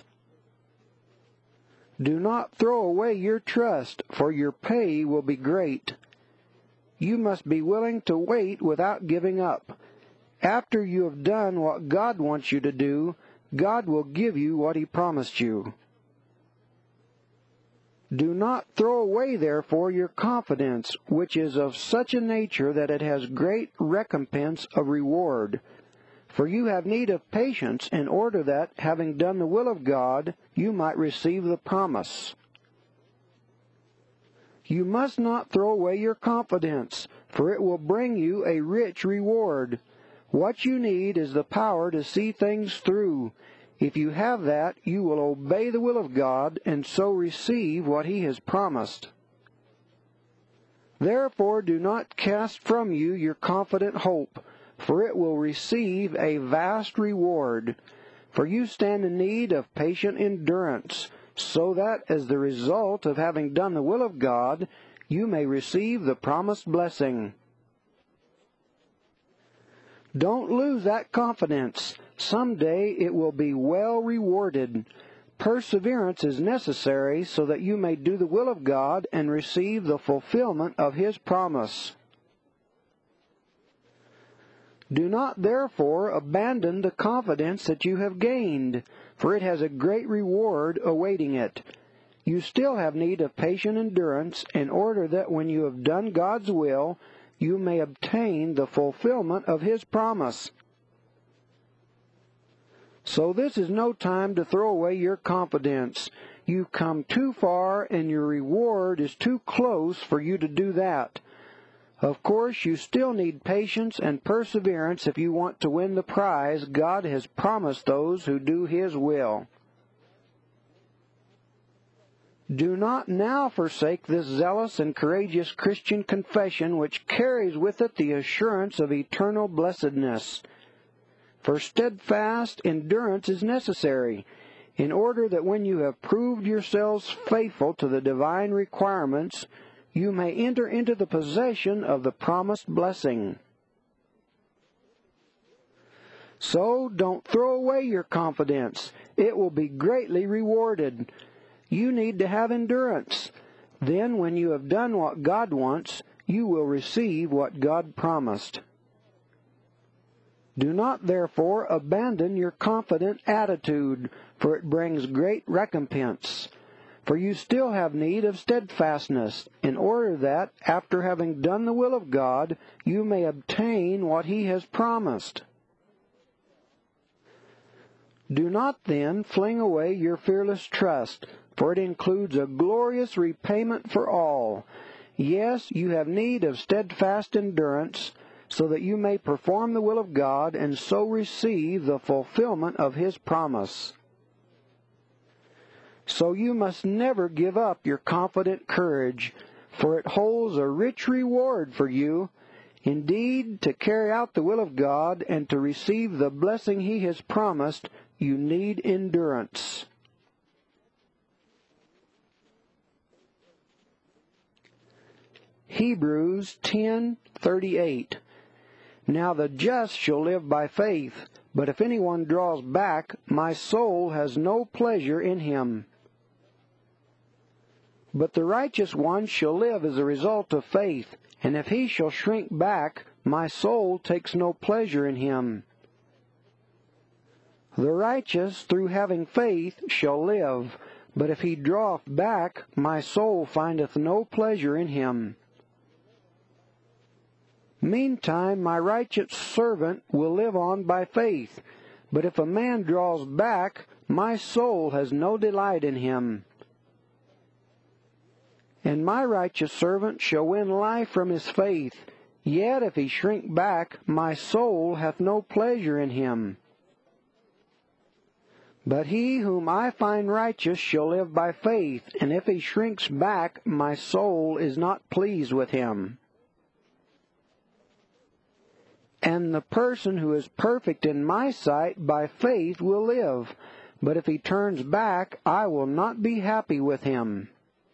Do not throw away your trust, for your pay will be great. You must be willing to wait without giving up. After you have done what God wants you to do, God will give you what He promised you. Do not throw away, therefore, your confidence, which is of such a nature that it has great recompense of reward. For you have need of patience in order that, having done the will of God, you might receive the promise. You must not throw away your confidence, for it will bring you a rich reward. What you need is the power to see things through. If you have that, you will obey the will of God and so receive what He has promised. Therefore do not cast from you your confident hope, for it will receive a vast reward. For you stand in need of patient endurance, so that as the result of having done the will of God, you may receive the promised blessing. Don't lose that confidence. Someday it will be well rewarded. Perseverance is necessary so that you may do the will of God and receive the fulfillment of His promise. Do not therefore abandon the confidence that you have gained, for it has a great reward awaiting it. You still have need of patient endurance in order that when you have done God's will, you may obtain the fulfillment of His promise. So this is no time to throw away your confidence. You've come too far, and your reward is too close for you to do that. Of course, you still need patience and perseverance if you want to win the prize God has promised those who do His will. Do not now forsake this zealous and courageous Christian confession which carries with it the assurance of eternal blessedness. For steadfast endurance is necessary, in order that when you have proved yourselves faithful to the divine requirements, you may enter into the possession of the promised blessing. So don't throw away your confidence. It will be greatly rewarded. You need to have endurance. Then, when you have done what God wants, you will receive what God promised. Do not, therefore, abandon your confident attitude, for it brings great recompense. For you still have need of steadfastness, in order that, after having done the will of God, you may obtain what He has promised. Do not, then, fling away your fearless trust, for it includes a glorious repayment for all. Yes, you have need of steadfast endurance, so that you may perform the will of God and so receive the fulfillment of His promise. So you must never give up your confident courage, for it holds a rich reward for you. Indeed, to carry out the will of God and to receive the blessing He has promised, you need endurance. Hebrews 10:38. Now the just shall live by faith, but if anyone draws back, my soul has no pleasure in him. But the righteous one shall live as a result of faith, and if he shall shrink back, my soul takes no pleasure in him. The righteous, through having faith, shall live, but if he draweth back, my soul findeth no pleasure in him. Meantime, my righteous servant will live on by faith, But if a man draws back, my soul has no delight in him. And my righteous servant shall win life from his faith. Yet if he shrink back, my soul hath no pleasure in him. But he whom I find righteous shall live by faith, and if he shrinks back, my soul is not pleased with him. And the person who is perfect in my sight by faith will live, but if he turns back, I will not be happy with him.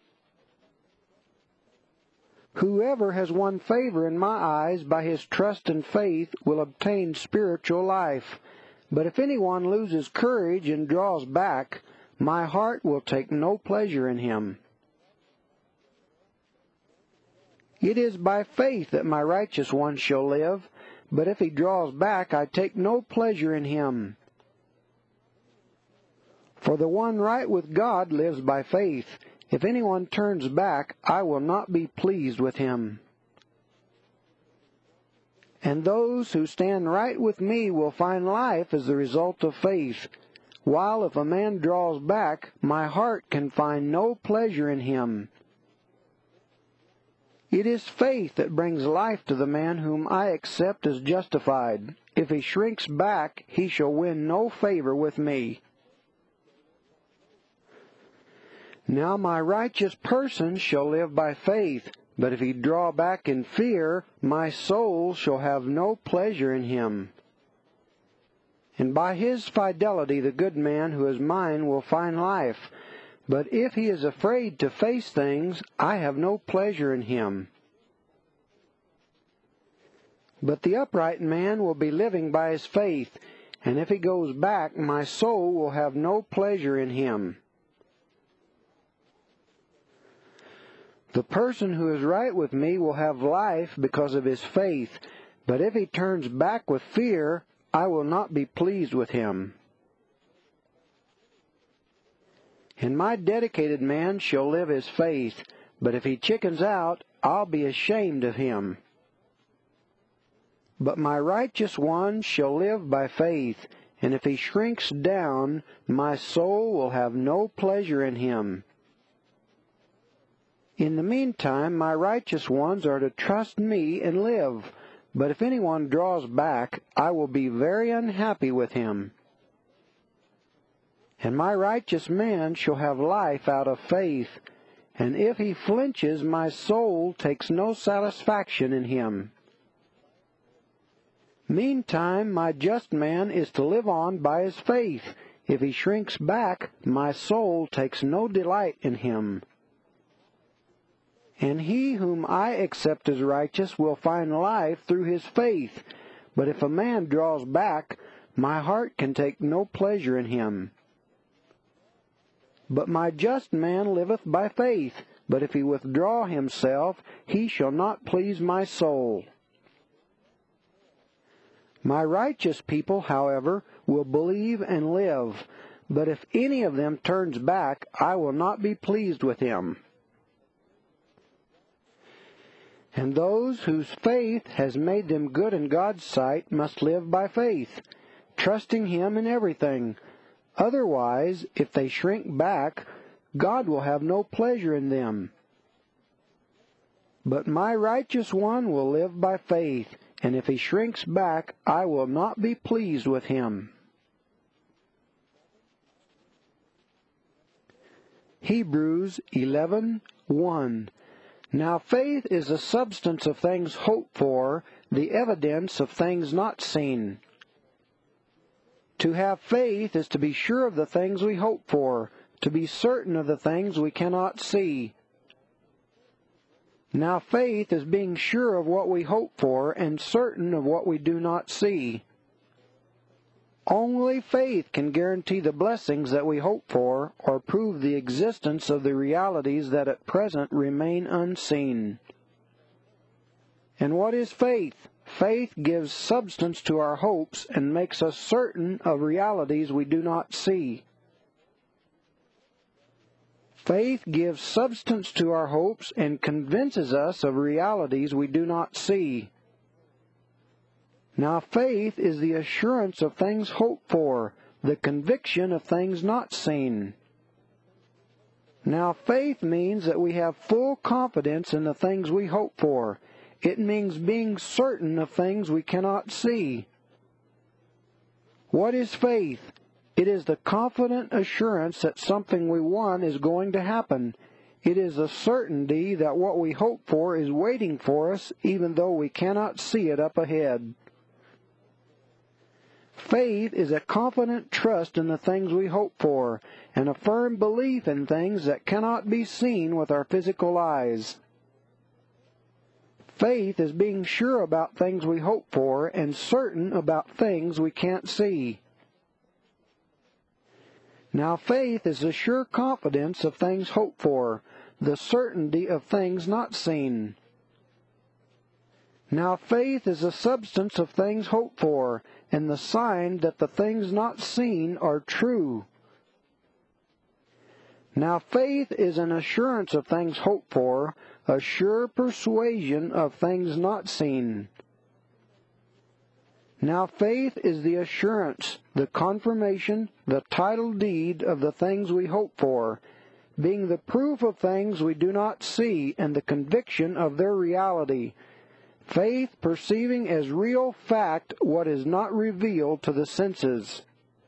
Whoever has won favor in my eyes by his trust and faith will obtain spiritual life. But if anyone loses courage and draws back, my heart will take no pleasure in him. It is by faith that my righteous one shall live, but if he draws back, I take no pleasure in him. For the one right with God lives by faith. If anyone turns back, I will not be pleased with him. And those who stand right with me will find life as the result of faith, while if a man draws back, my heart can find no pleasure in him. It is faith that brings life to the man whom I accept as justified. If he shrinks back, he shall win no favor with me. Now my righteous person shall live by faith, but if he draw back in fear, my soul shall have no pleasure in him. And by his fidelity the good man who is mine will find life. But if he is afraid to face things, I have no pleasure in him. But the upright man will be living by his faith, and if he goes back, my soul will have no pleasure in him. The person who is right with me will have life because of his faith, but if he turns back with fear, I will not be pleased with him. And my dedicated man shall live his faith, but if he chickens out, I'll be ashamed of him. But my righteous one shall live by faith, and if he shrinks down, my soul will have no pleasure in him. In the meantime, my righteous ones are to trust me and live, but if anyone draws back, I will be very unhappy with him. And my righteous man shall have life out of faith, and if he flinches, my soul takes no satisfaction in him. Meantime, my just man is to live on by his faith. If he shrinks back, my soul takes no delight in him. And he whom I accept as righteous will find life through his faith. But if a man draws back, my heart can take no pleasure in him. But my just man liveth by faith, but if he withdraw himself, he shall not please my soul. My righteous people, however, will believe and live, but if any of them turns back, I will not be pleased with him. And those whose faith has made them good in God's sight must live by faith, trusting him in everything. Otherwise, if they shrink back, God will have no pleasure in them. But my righteous one will live by faith, and if he shrinks back, I will not be pleased with him. Hebrews 11:1. Now faith is the substance of things hoped for, the evidence of things not seen. To have faith is to be sure of the things we hope for, to be certain of the things we cannot see. Now faith is being sure of what we hope for and certain of what we do not see. Only faith can guarantee the blessings that we hope for or prove the existence of the realities that at present remain unseen. And what is faith? Faith gives substance to our hopes and makes us certain of realities we do not see. Faith gives substance to our hopes and convinces us of realities we do not see. Now faith is the assurance of things hoped for, the conviction of things not seen. Now faith means that we have full confidence in the things we hope for. It means being certain of things we cannot see. What is faith? It is the confident assurance that something we want is going to happen. It is the certainty that what we hope for is waiting for us even though we cannot see it up ahead. Faith is a confident trust in the things we hope for, and a firm belief in things that cannot be seen with our physical eyes. Faith is being sure about things we hope for and certain about things we can't see. Now faith is the sure confidence of things hoped for, the certainty of things not seen. Now faith is the substance of things hoped for, and the sign that the things not seen are true. Now faith is an assurance of things hoped for, a sure persuasion of things not seen. Now faith is the assurance, the confirmation, the title deed of the things we hope for, being the proof of things we do not see and the conviction of their reality. Faith perceiving as real fact what is not revealed to the senses.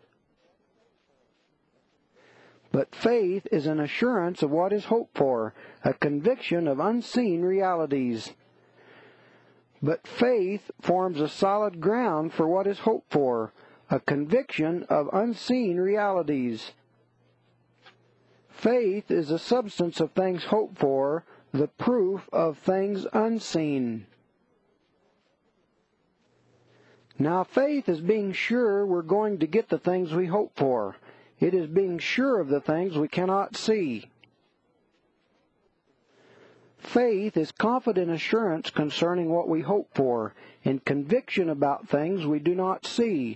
But faith is an assurance of what is hoped for, a conviction of unseen realities. But faith forms a solid ground for what is hoped for, a conviction of unseen realities. Faith is the substance of things hoped for, the proof of things unseen. Now faith is being sure we're going to get the things we hope for. It is being sure of the things we cannot see. Faith is confident assurance concerning what we hope for, and conviction about things we do not see.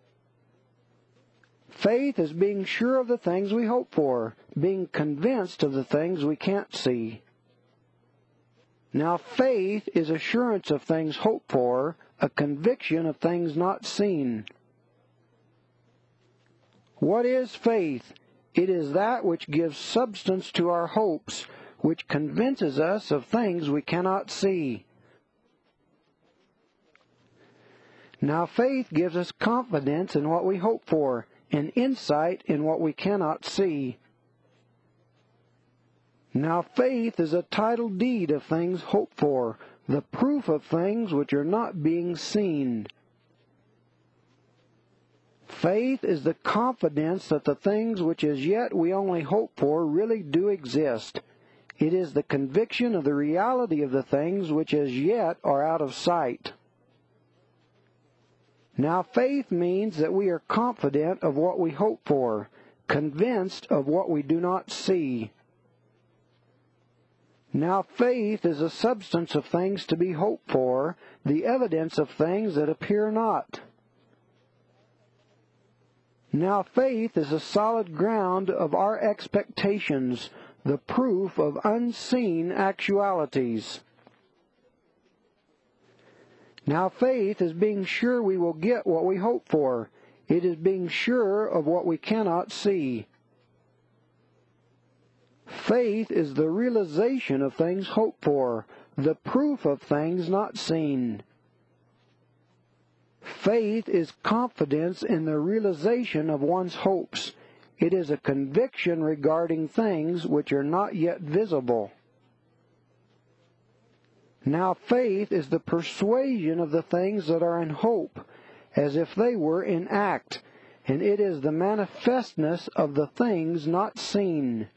Faith is being sure of the things we hope for, being convinced of the things we can't see. Now faith is assurance of things hoped for, a conviction of things not seen. What is faith? It is that which gives substance to our hopes, which convinces us of things we cannot see. Now faith gives us confidence in what we hope for, and insight in what we cannot see. Now faith is a title deed of things hoped for, the proof of things which are not being seen. Faith is the confidence that the things which as yet we only hope for really do exist. It is the conviction of the reality of the things which as yet are out of sight. Now faith means that we are confident of what we hope for, convinced of what we do not see. Now faith is the substance of things to be hoped for, the evidence of things that appear not. Now faith is the solid ground of our expectations, the proof of unseen actualities. Now faith is being sure we will get what we hope for. It is being sure of what we cannot see. Faith is the realization of things hoped for, the proof of things not seen. Faith is confidence in the realization of one's hopes. It is a conviction regarding things which are not yet visible. Now faith is the persuasion of the things that are in hope, as if they were in act, and it is the manifestness of the things not seen.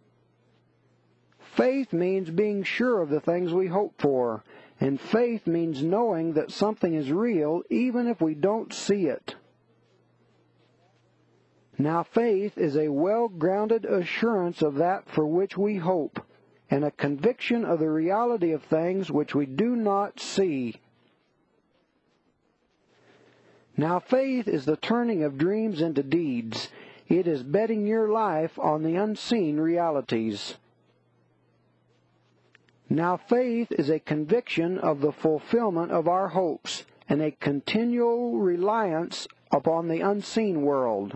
Faith means being sure of the things we hope for, and faith means knowing that something is real even if we don't see it. Now faith is a well-grounded assurance of that for which we hope, and a conviction of the reality of things which we do not see. Now faith is the turning of dreams into deeds. It is betting your life on the unseen realities. Now faith is a conviction of the fulfillment of our hopes, and a continual reliance upon the unseen world.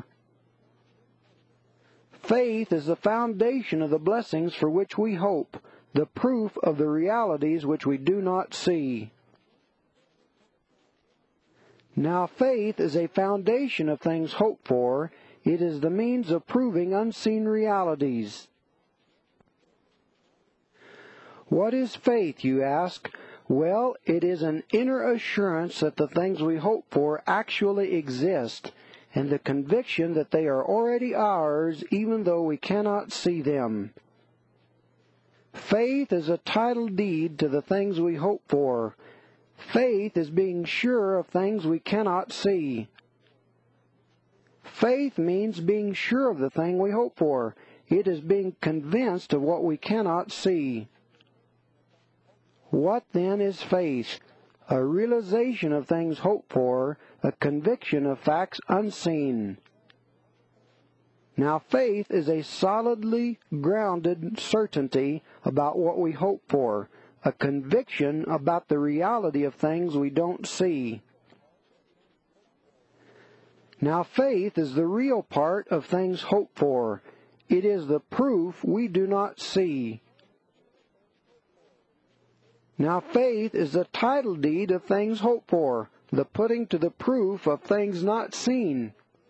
Faith is the foundation of the blessings for which we hope, the proof of the realities which we do not see. Now faith is a foundation of things hoped for. It is the means of proving unseen realities. What is faith, you ask? Well, it is an inner assurance that the things we hope for actually exist, and the conviction that they are already ours even though we cannot see them. Faith is a title deed to the things we hope for. Faith is being sure of things we cannot see. Faith means being sure of the thing we hope for. It is being convinced of what we cannot see. What then is faith? A realization of things hoped for, a conviction of facts unseen. Now faith is a solidly grounded certainty about what we hope for, a conviction about the reality of things we don't see. Now faith is the real part of things hoped for. It is the proof we do not see. Now faith is the title deed of things hoped for, the putting to the proof of things not seen.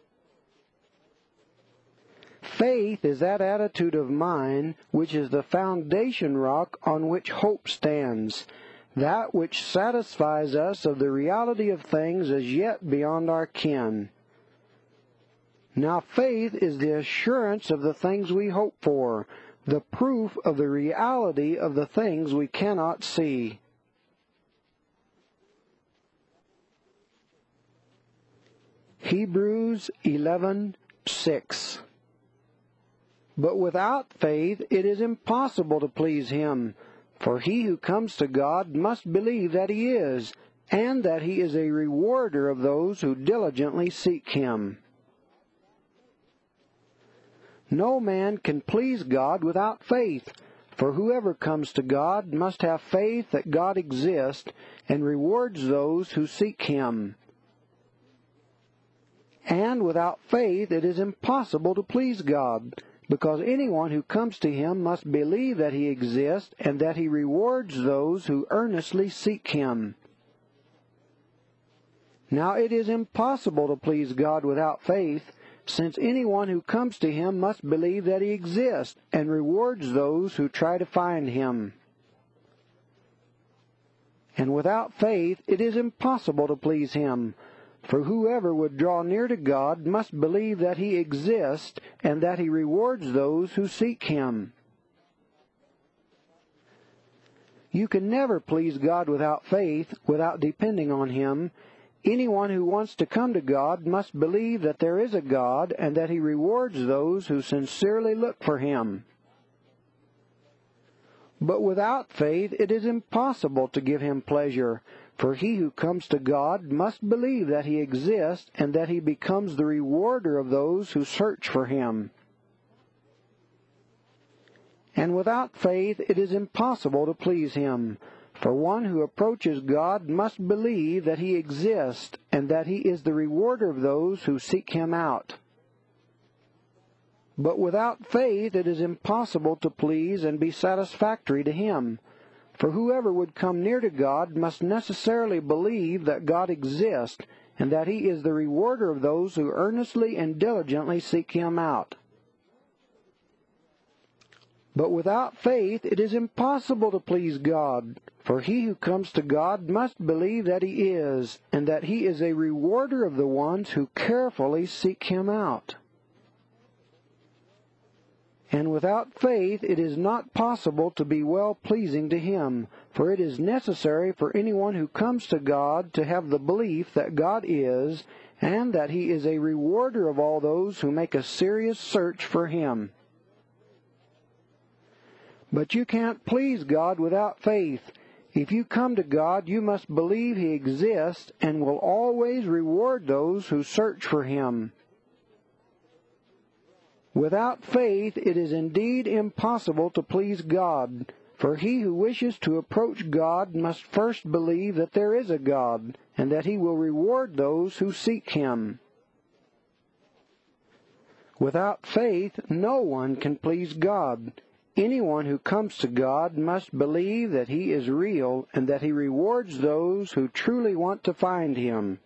Faith is that attitude of mind which is the foundation rock on which hope stands, that which satisfies us of the reality of things as yet beyond our ken. Now faith is the assurance of the things we hope for, the proof of the reality of the things we cannot see. Hebrews 11:6. But without faith it is impossible to please Him, for he who comes to God must believe that He is, and that He is a rewarder of those who diligently seek Him. No man can please God without faith, for whoever comes to God must have faith that God exists and rewards those who seek Him. And without faith it is impossible to please God, because anyone who comes to Him must believe that He exists and that He rewards those who earnestly seek Him. Now it is impossible to please God without faith, since anyone who comes to Him must believe that He exists and rewards those who try to find Him. And without faith it is impossible to please Him, for whoever would draw near to God must believe that He exists and that He rewards those who seek Him. You can never please God without faith, without depending on Him. Anyone who wants to come to God must believe that there is a God and that He rewards those who sincerely look for Him. But without faith it is impossible to give Him pleasure, for he who comes to God must believe that He exists and that He becomes the rewarder of those who search for Him. And without faith it is impossible to please Him, for one who approaches God must believe that He exists and that He is the rewarder of those who seek Him out. But without faith it is impossible to please and be satisfactory to Him, for whoever would come near to God must necessarily believe that God exists and that He is the rewarder of those who earnestly and diligently seek Him out. But without faith it is impossible to please God, for he who comes to God must believe that He is, and that He is a rewarder of the ones who carefully seek Him out. And without faith it is not possible to be well-pleasing to Him, for it is necessary for anyone who comes to God to have the belief that God is, and that He is a rewarder of all those who make a serious search for Him. But you can't please God without faith. If you come to God, you must believe He exists and will always reward those who search for Him. Without faith it is indeed impossible to please God, for he who wishes to approach God must first believe that there is a God, and that he will reward those who seek him. Without faith, no one can please God. Anyone who comes to God must believe that he is real and that he rewards those who truly want to find him.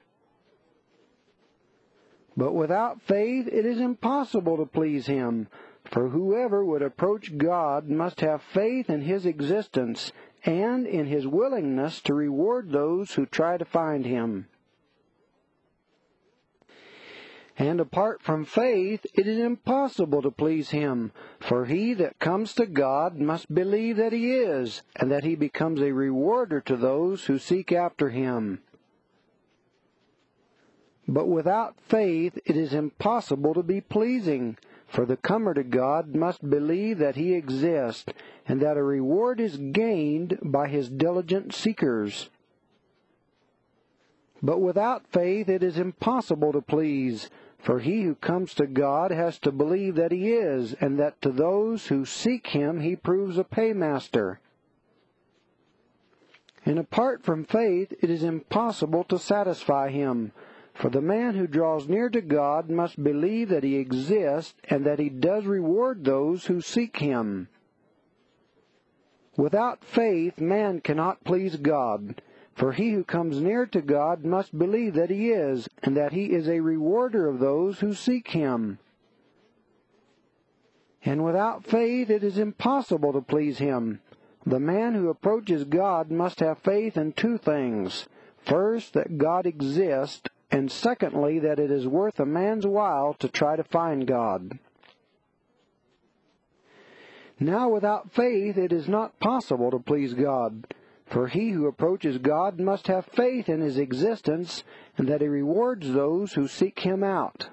But without faith, it is impossible to please him, for whoever would approach God must have faith in his existence and in his willingness to reward those who try to find him. And apart from faith, it is impossible to please him, for he that comes to God must believe that he is, and that he becomes a rewarder to those who seek after him. But without faith, it is impossible to be pleasing, for the comer to God must believe that he exists, and that a reward is gained by his diligent seekers. But without faith, it is impossible to please, for he who comes to God has to believe that he is, and that to those who seek him he proves a paymaster. And apart from faith, it is impossible to satisfy him, for the man who draws near to God must believe that he exists, and that he does reward those who seek him. Without faith, man cannot please God. For he who comes near to God must believe that he is, and that he is a rewarder of those who seek him. And without faith it is impossible to please him. The man who approaches God must have faith in two things. First, that God exists, and secondly, that it is worth a man's while to try to find God. Now without faith it is not possible to please God. For he who approaches God must have faith in his existence, and that he rewards those who seek him out.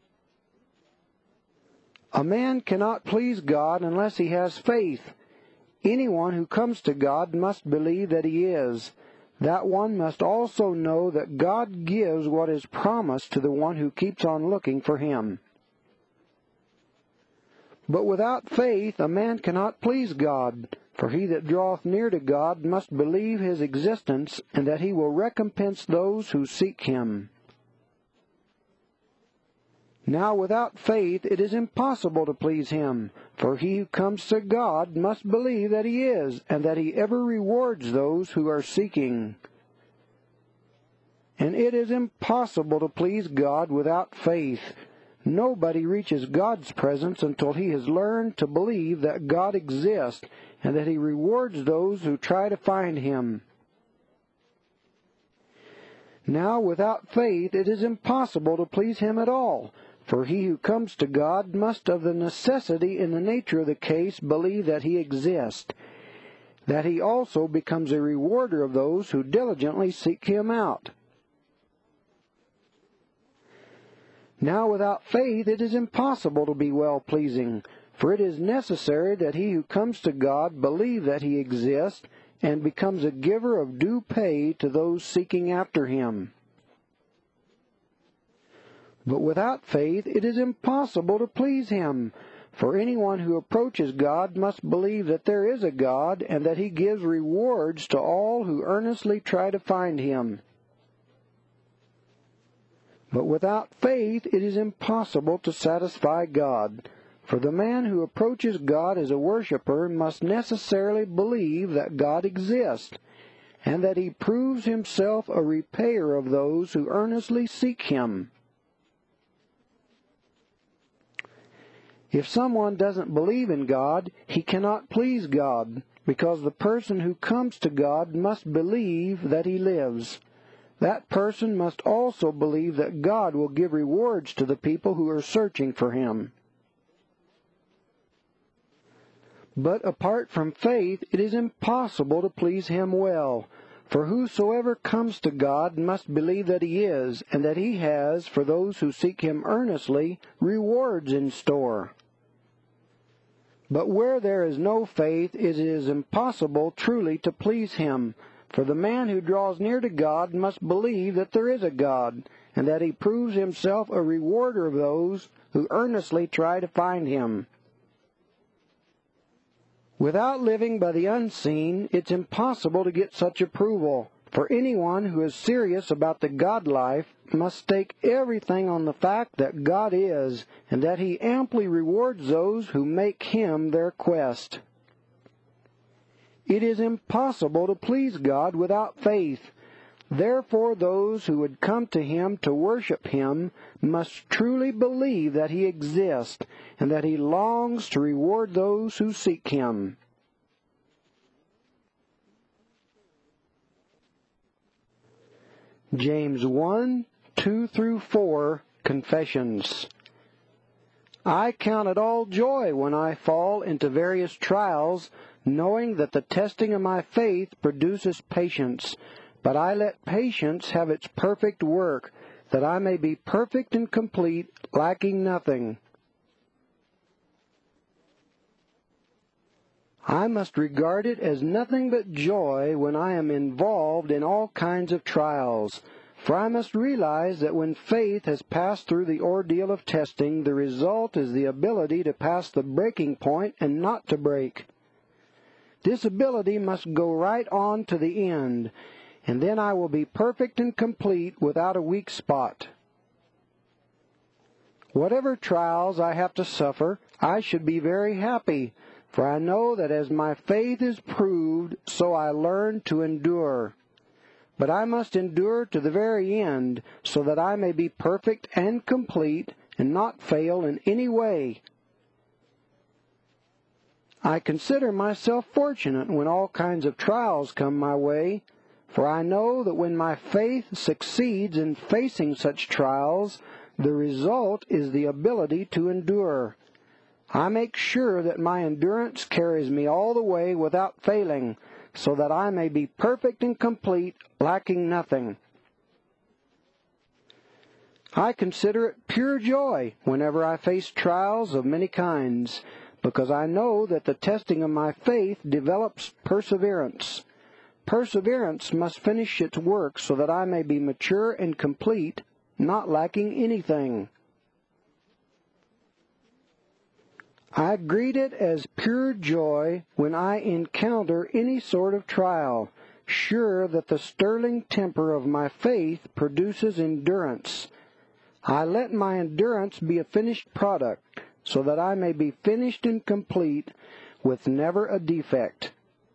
A man cannot please God unless he has faith. Anyone who comes to God must believe that he is. That one must also know that God gives what is promised to the one who keeps on looking for him. But without faith a man cannot please God. For he that draweth near to God must believe his existence, and that he will recompense those who seek him. Now without faith it is impossible to please him, for he who comes to God must believe that he is, and that he ever rewards those who are seeking. And it is impossible to please God without faith. Nobody reaches God's presence until he has learned to believe that God exists, and that he rewards those who try to find him. Now, without faith, it is impossible to please him at all, for he who comes to God must of the necessity in the nature of the case believe that he exists, that he also becomes a rewarder of those who diligently seek him out. Now, without faith, it is impossible to be well-pleasing, for it is necessary that he who comes to God believe that he exists, and becomes a giver of due pay to those seeking after him. But without faith it is impossible to please him, for anyone who approaches God must believe that there is a God, and that he gives rewards to all who earnestly try to find him. But without faith it is impossible to satisfy God. For the man who approaches God as a worshiper must necessarily believe that God exists, and that he proves himself a repayer of those who earnestly seek him. If someone doesn't believe in God, he cannot please God, because the person who comes to God must believe that he lives. That person must also believe that God will give rewards to the people who are searching for him. But apart from faith, it is impossible to please him well. For whosoever comes to God must believe that he is, and that he has, for those who seek him earnestly, rewards in store. But where there is no faith, it is impossible truly to please him. For the man who draws near to God must believe that there is a God, and that he proves himself a rewarder of those who earnestly try to find him. Without living by the unseen, it's impossible to get such approval, For anyone who is serious about the God life must stake everything on the fact that God is, and that He amply rewards those who make Him their quest. It is impossible to please God without faith. Therefore, those who would come to Him to worship Him must truly believe that He exists, and that He longs to reward those who seek Him. James 1, 2 through 4, Confessions. I count it all joy when I fall into various trials, knowing that the testing of my faith produces patience. But I let patience have its perfect work, that I may be perfect and complete, lacking nothing. I must regard it as nothing but joy when I am involved in all kinds of trials, for I must realize that when faith has passed through the ordeal of testing, the result is the ability to pass the breaking point and not to break. This ability must go right on to the end, and then I will be perfect and complete without a weak spot. Whatever trials I have to suffer, I should be very happy, for I know that as my faith is proved, so I learn to endure. But I must endure to the very end, so that I may be perfect and complete, and not fail in any way. I consider myself fortunate when all kinds of trials come my way, for I know that when my faith succeeds in facing such trials, the result is the ability to endure. I make sure that my endurance carries me all the way without failing, so that I may be perfect and complete, lacking nothing. I consider it pure joy whenever I face trials of many kinds, because I know that the testing of my faith develops perseverance. Perseverance must finish its work so that I may be mature and complete, not lacking anything. I greet it as pure joy when I encounter any sort of trial, sure that the sterling temper of my faith produces endurance. I let my endurance be a finished product, so that I may be finished and complete, with never a defect.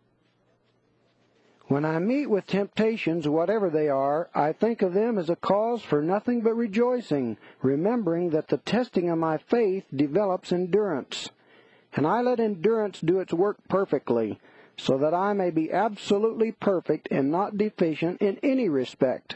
When I meet with temptations, whatever they are, I think of them as a cause for nothing but rejoicing, remembering that the testing of my faith develops endurance. And I let endurance do its work perfectly, so that I may be absolutely perfect and not deficient in any respect.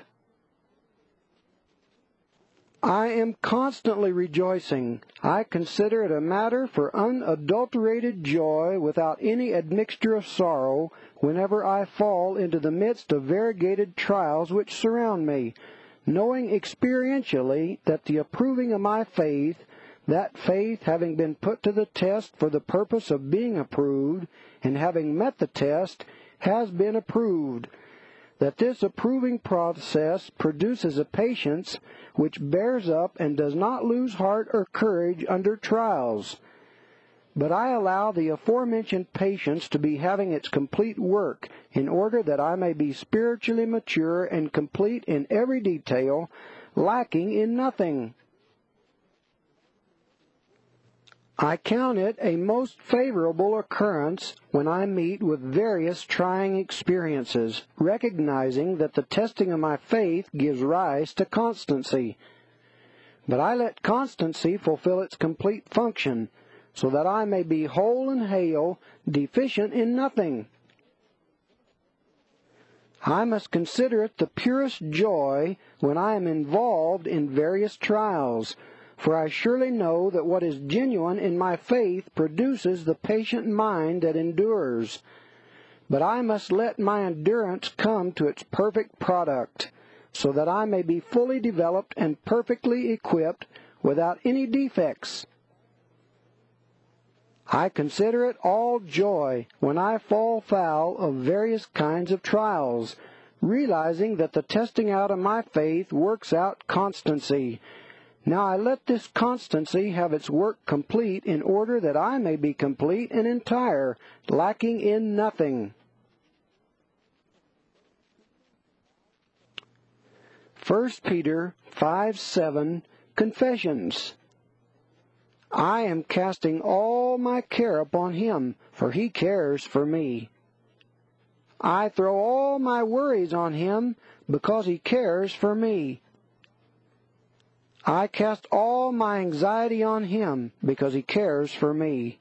I am constantly rejoicing. I consider it a matter for unadulterated joy without any admixture of sorrow whenever I fall into the midst of variegated trials which surround me, knowing experientially that the approving of my faith, that faith having been put to the test for the purpose of being approved, and having met the test, has been approved, that this approving process produces a patience which bears up and does not lose heart or courage under trials. But I allow the aforementioned patience to be having its complete work, in order that I may be spiritually mature and complete in every detail, lacking in nothing. I count it a most favorable occurrence when I meet with various trying experiences, recognizing that the testing of my faith gives rise to constancy. But I let constancy fulfill its complete function, so that I may be whole and hale, deficient in nothing. I must consider it the purest joy when I am involved in various trials, for I surely know that what is genuine in my faith produces the patient mind that endures. But I must let my endurance come to its perfect product, so that I may be fully developed and perfectly equipped without any defects. I consider it all joy when I fall foul of various kinds of trials, realizing that the testing out of my faith works out constancy. Now I let this constancy have its work complete in order that I may be complete and entire, lacking in nothing. 1 Peter 5:7, Confessions. I am casting all my care upon him, for he cares for me. I throw all my worries on him, because he cares for me. I cast all my anxiety on him, because he cares for me.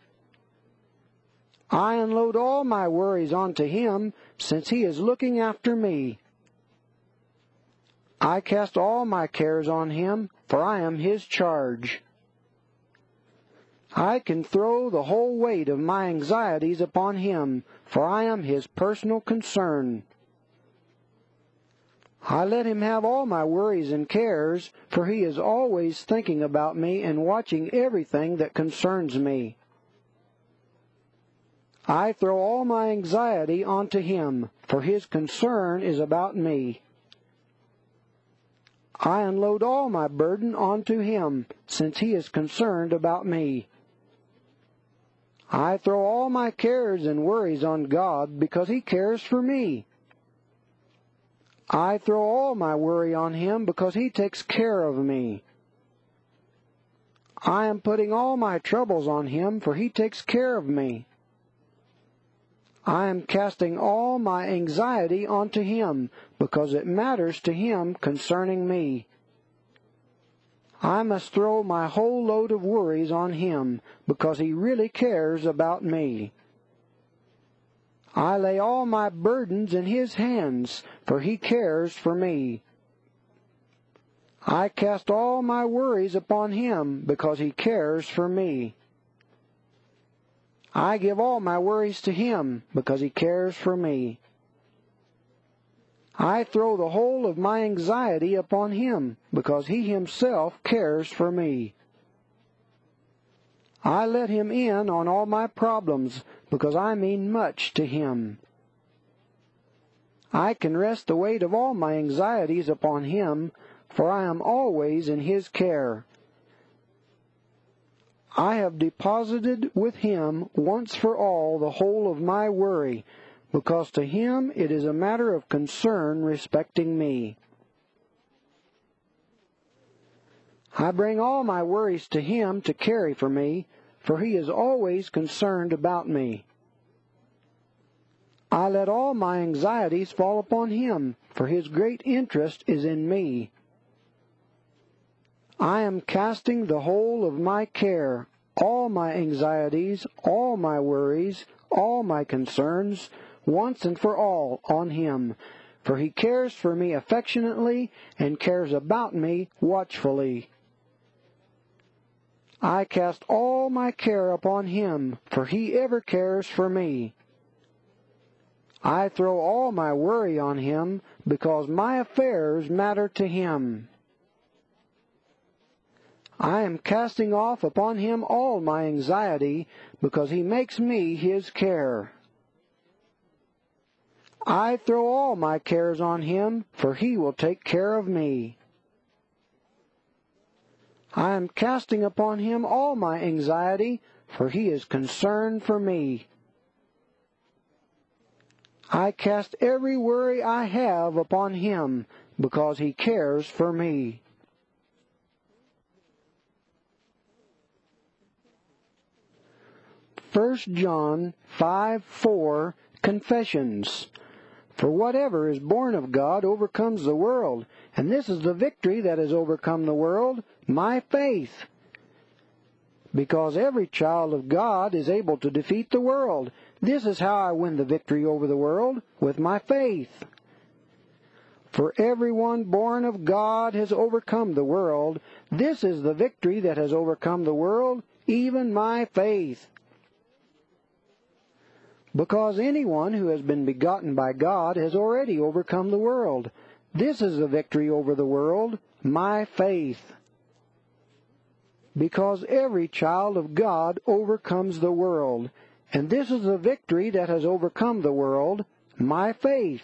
I unload all my worries onto him, since he is looking after me. I cast all my cares on him, for I am his charge. I can throw the whole weight of my anxieties upon him, for I am his personal concern. I let him have all my worries and cares, for he is always thinking about me and watching everything that concerns me. I throw all my anxiety onto him, for his concern is about me. I unload all my burden onto him, since he is concerned about me. I throw all my cares and worries on God, because he cares for me. I throw all my worry on him, because he takes care of me. I am putting all my troubles on him, for he takes care of me. I am casting all my anxiety onto him, because it matters to him concerning me. I must throw my whole load of worries on him, because he really cares about me. I lay all my burdens in his hands, for he cares for me. I cast all my worries upon him, because he cares for me. I give all my worries to him, because he cares for me. I throw the whole of my anxiety upon him, because he himself cares for me. I let him in on all my problems, because I mean much to him. I can rest the weight of all my anxieties upon him, for I am always in his care. I have deposited with him once for all the whole of my worry, because to him it is a matter of concern respecting me. I bring all my worries to him to carry for me, for he is always concerned about me. I let all my anxieties fall upon him, for his great interest is in me. I am casting the whole of my care, all my anxieties, all my worries, all my concerns, once and for all on him, for he cares for me affectionately and cares about me watchfully. I cast all my care upon him, for he ever cares for me. I throw all my worry on him, because my affairs matter to him. I am casting off upon him all my anxiety, because he makes me his care. I throw all my cares on him, for he will take care of me. I am casting upon him all my anxiety, for he is concerned for me. I cast every worry I have upon him, because he cares for me. First John 5:4, Confessions. For whatever is born of God overcomes the world, and this is the victory that has overcome the world, my faith. Because every child of God is able to defeat the world. This is how I win the victory over the world, with my faith. For everyone born of God has overcome the world. This is the victory that has overcome the world, even my faith. Because anyone who has been begotten by God has already overcome the world. This is the victory over the world, my faith. Because every child of God overcomes the world, and this is the victory that has overcome the world, my faith.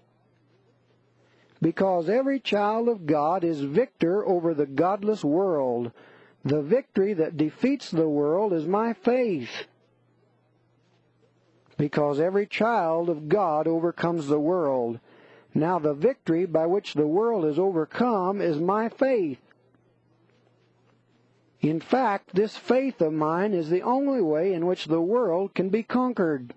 Because every child of God is victor over the godless world. The victory that defeats the world is my faith. Because every child of God overcomes the world. Now the victory by which the world is overcome is my faith. In fact, this faith of mine is the only way in which the world can be conquered.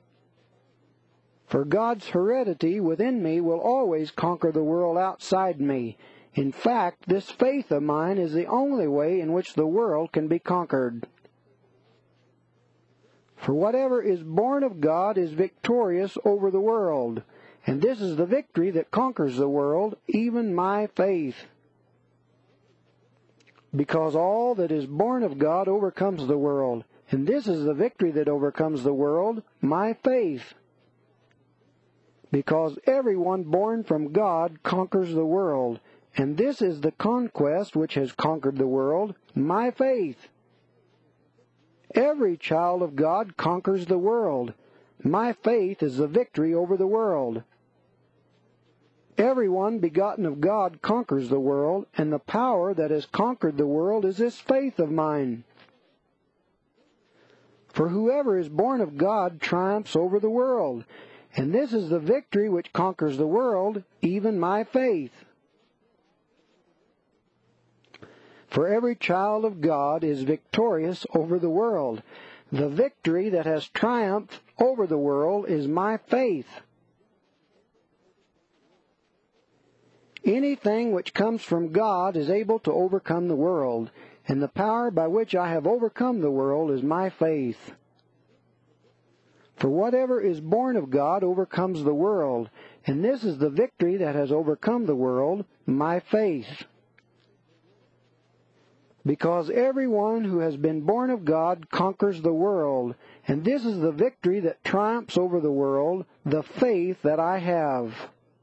For God's heredity within me will always conquer the world outside me. In fact, this faith of mine is the only way in which the world can be conquered. For whatever is born of God is victorious over the world, and this is the victory that conquers the world, even my faith. Because all that is born of God overcomes the world, and this is the victory that overcomes the world, my faith. Because everyone born from God conquers the world, and this is the conquest which has conquered the world, my faith. Every child of God conquers the world. My faith is the victory over the world. Everyone begotten of God conquers the world, and the power that has conquered the world is this faith of mine. For whoever is born of God triumphs over the world, and this is the victory which conquers the world, even my faith. For every child of God is victorious over the world. The victory that has triumphed over the world is my faith. Anything which comes from God is able to overcome the world, and the power by which I have overcome the world is my faith. For whatever is born of God overcomes the world, and this is the victory that has overcome the world, my faith. Because everyone who has been born of God conquers the world, and this is the victory that triumphs over the world, the faith that I have.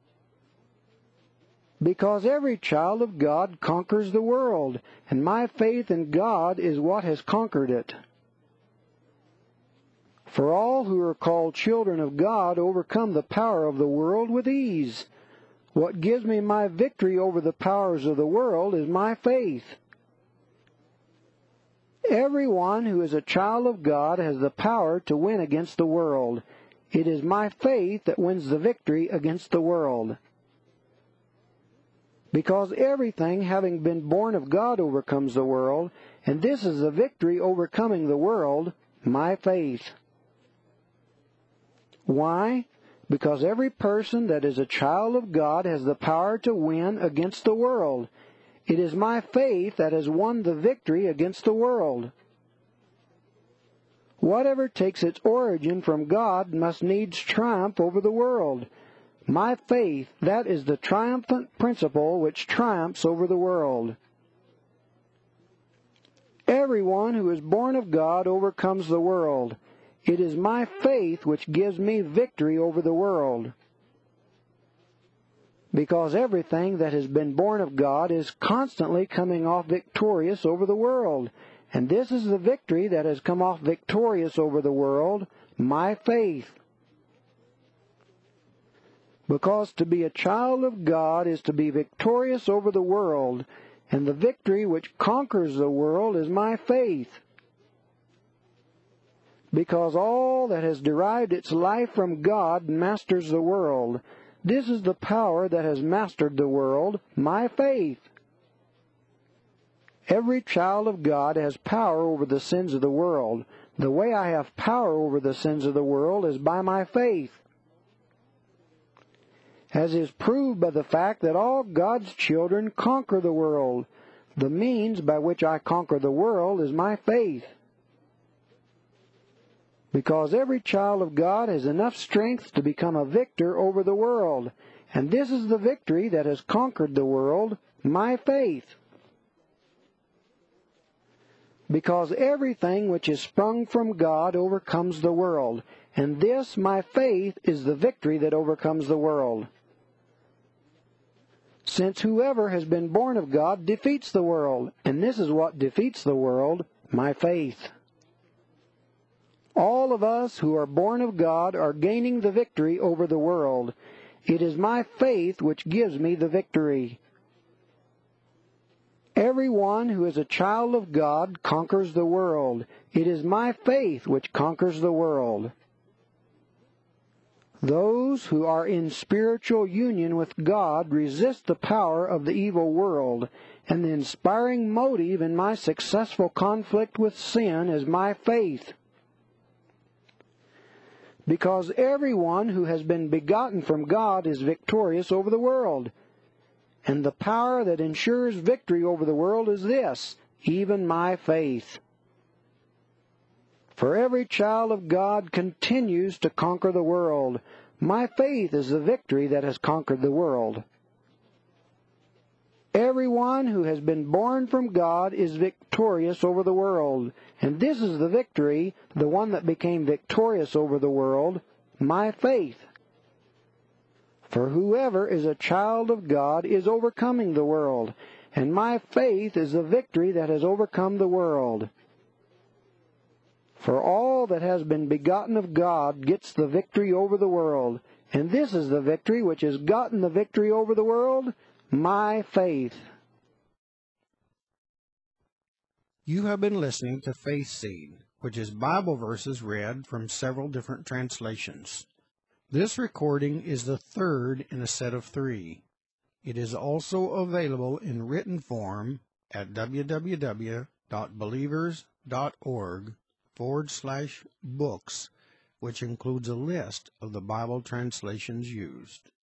Because every child of God conquers the world, and my faith in God is what has conquered it. For all who are called children of God overcome the power of the world with ease. What gives me my victory over the powers of the world is my faith. Everyone who is a child of God has the power to win against the world. It is my faith that wins the victory against the world. Because everything having been born of God overcomes the world, and this is the victory overcoming the world, my faith. Why? Because every person that is a child of God has the power to win against the world. It is my faith that has won the victory against the world. Whatever takes its origin from God must needs triumph over the world. My faith, that is the triumphant principle which triumphs over the world. Everyone who is born of God overcomes the world. It is my faith which gives me victory over the world. Because everything that has been born of God is constantly coming off victorious over the world. And this is the victory that has come off victorious over the world, my faith. Because to be a child of God is to be victorious over the world, and the victory which conquers the world is my faith. Because all that has derived its life from God masters the world. This is the power that has mastered the world, my faith. Every child of God has power over the sins of the world. The way I have power over the sins of the world is by my faith. As is proved by the fact that all God's children conquer the world. The means by which I conquer the world is my faith. Because every child of God has enough strength to become a victor over the world. And this is the victory that has conquered the world, my faith. Because everything which is sprung from God overcomes the world. And this, my faith, is the victory that overcomes the world. Since whoever has been born of God defeats the world. And this is what defeats the world, my faith. All of us who are born of God are gaining the victory over the world. It is my faith which gives me the victory. Everyone who is a child of God conquers the world. It is my faith which conquers the world. Those who are in spiritual union with God resist the power of the evil world, and the inspiring motive in my successful conflict with sin is my faith. Because everyone who has been begotten from God is victorious over the world. And the power that ensures victory over the world is this, even my faith. For every child of God continues to conquer the world. My faith is the victory that has conquered the world. Everyone who has been born from God is victorious over the world. And this is the victory, the one that became victorious over the world, my faith. For whoever is a child of God is overcoming the world, and my faith is the victory that has overcome the world. For all that has been begotten of God gets the victory over the world, and this is the victory which has gotten the victory over the world, my faith. You have been listening to Faith Seed, which is Bible verses read from several different translations. This recording is the third in a set of 3. It is also available in written form at www.believers.org/books, which includes a list of the Bible translations used.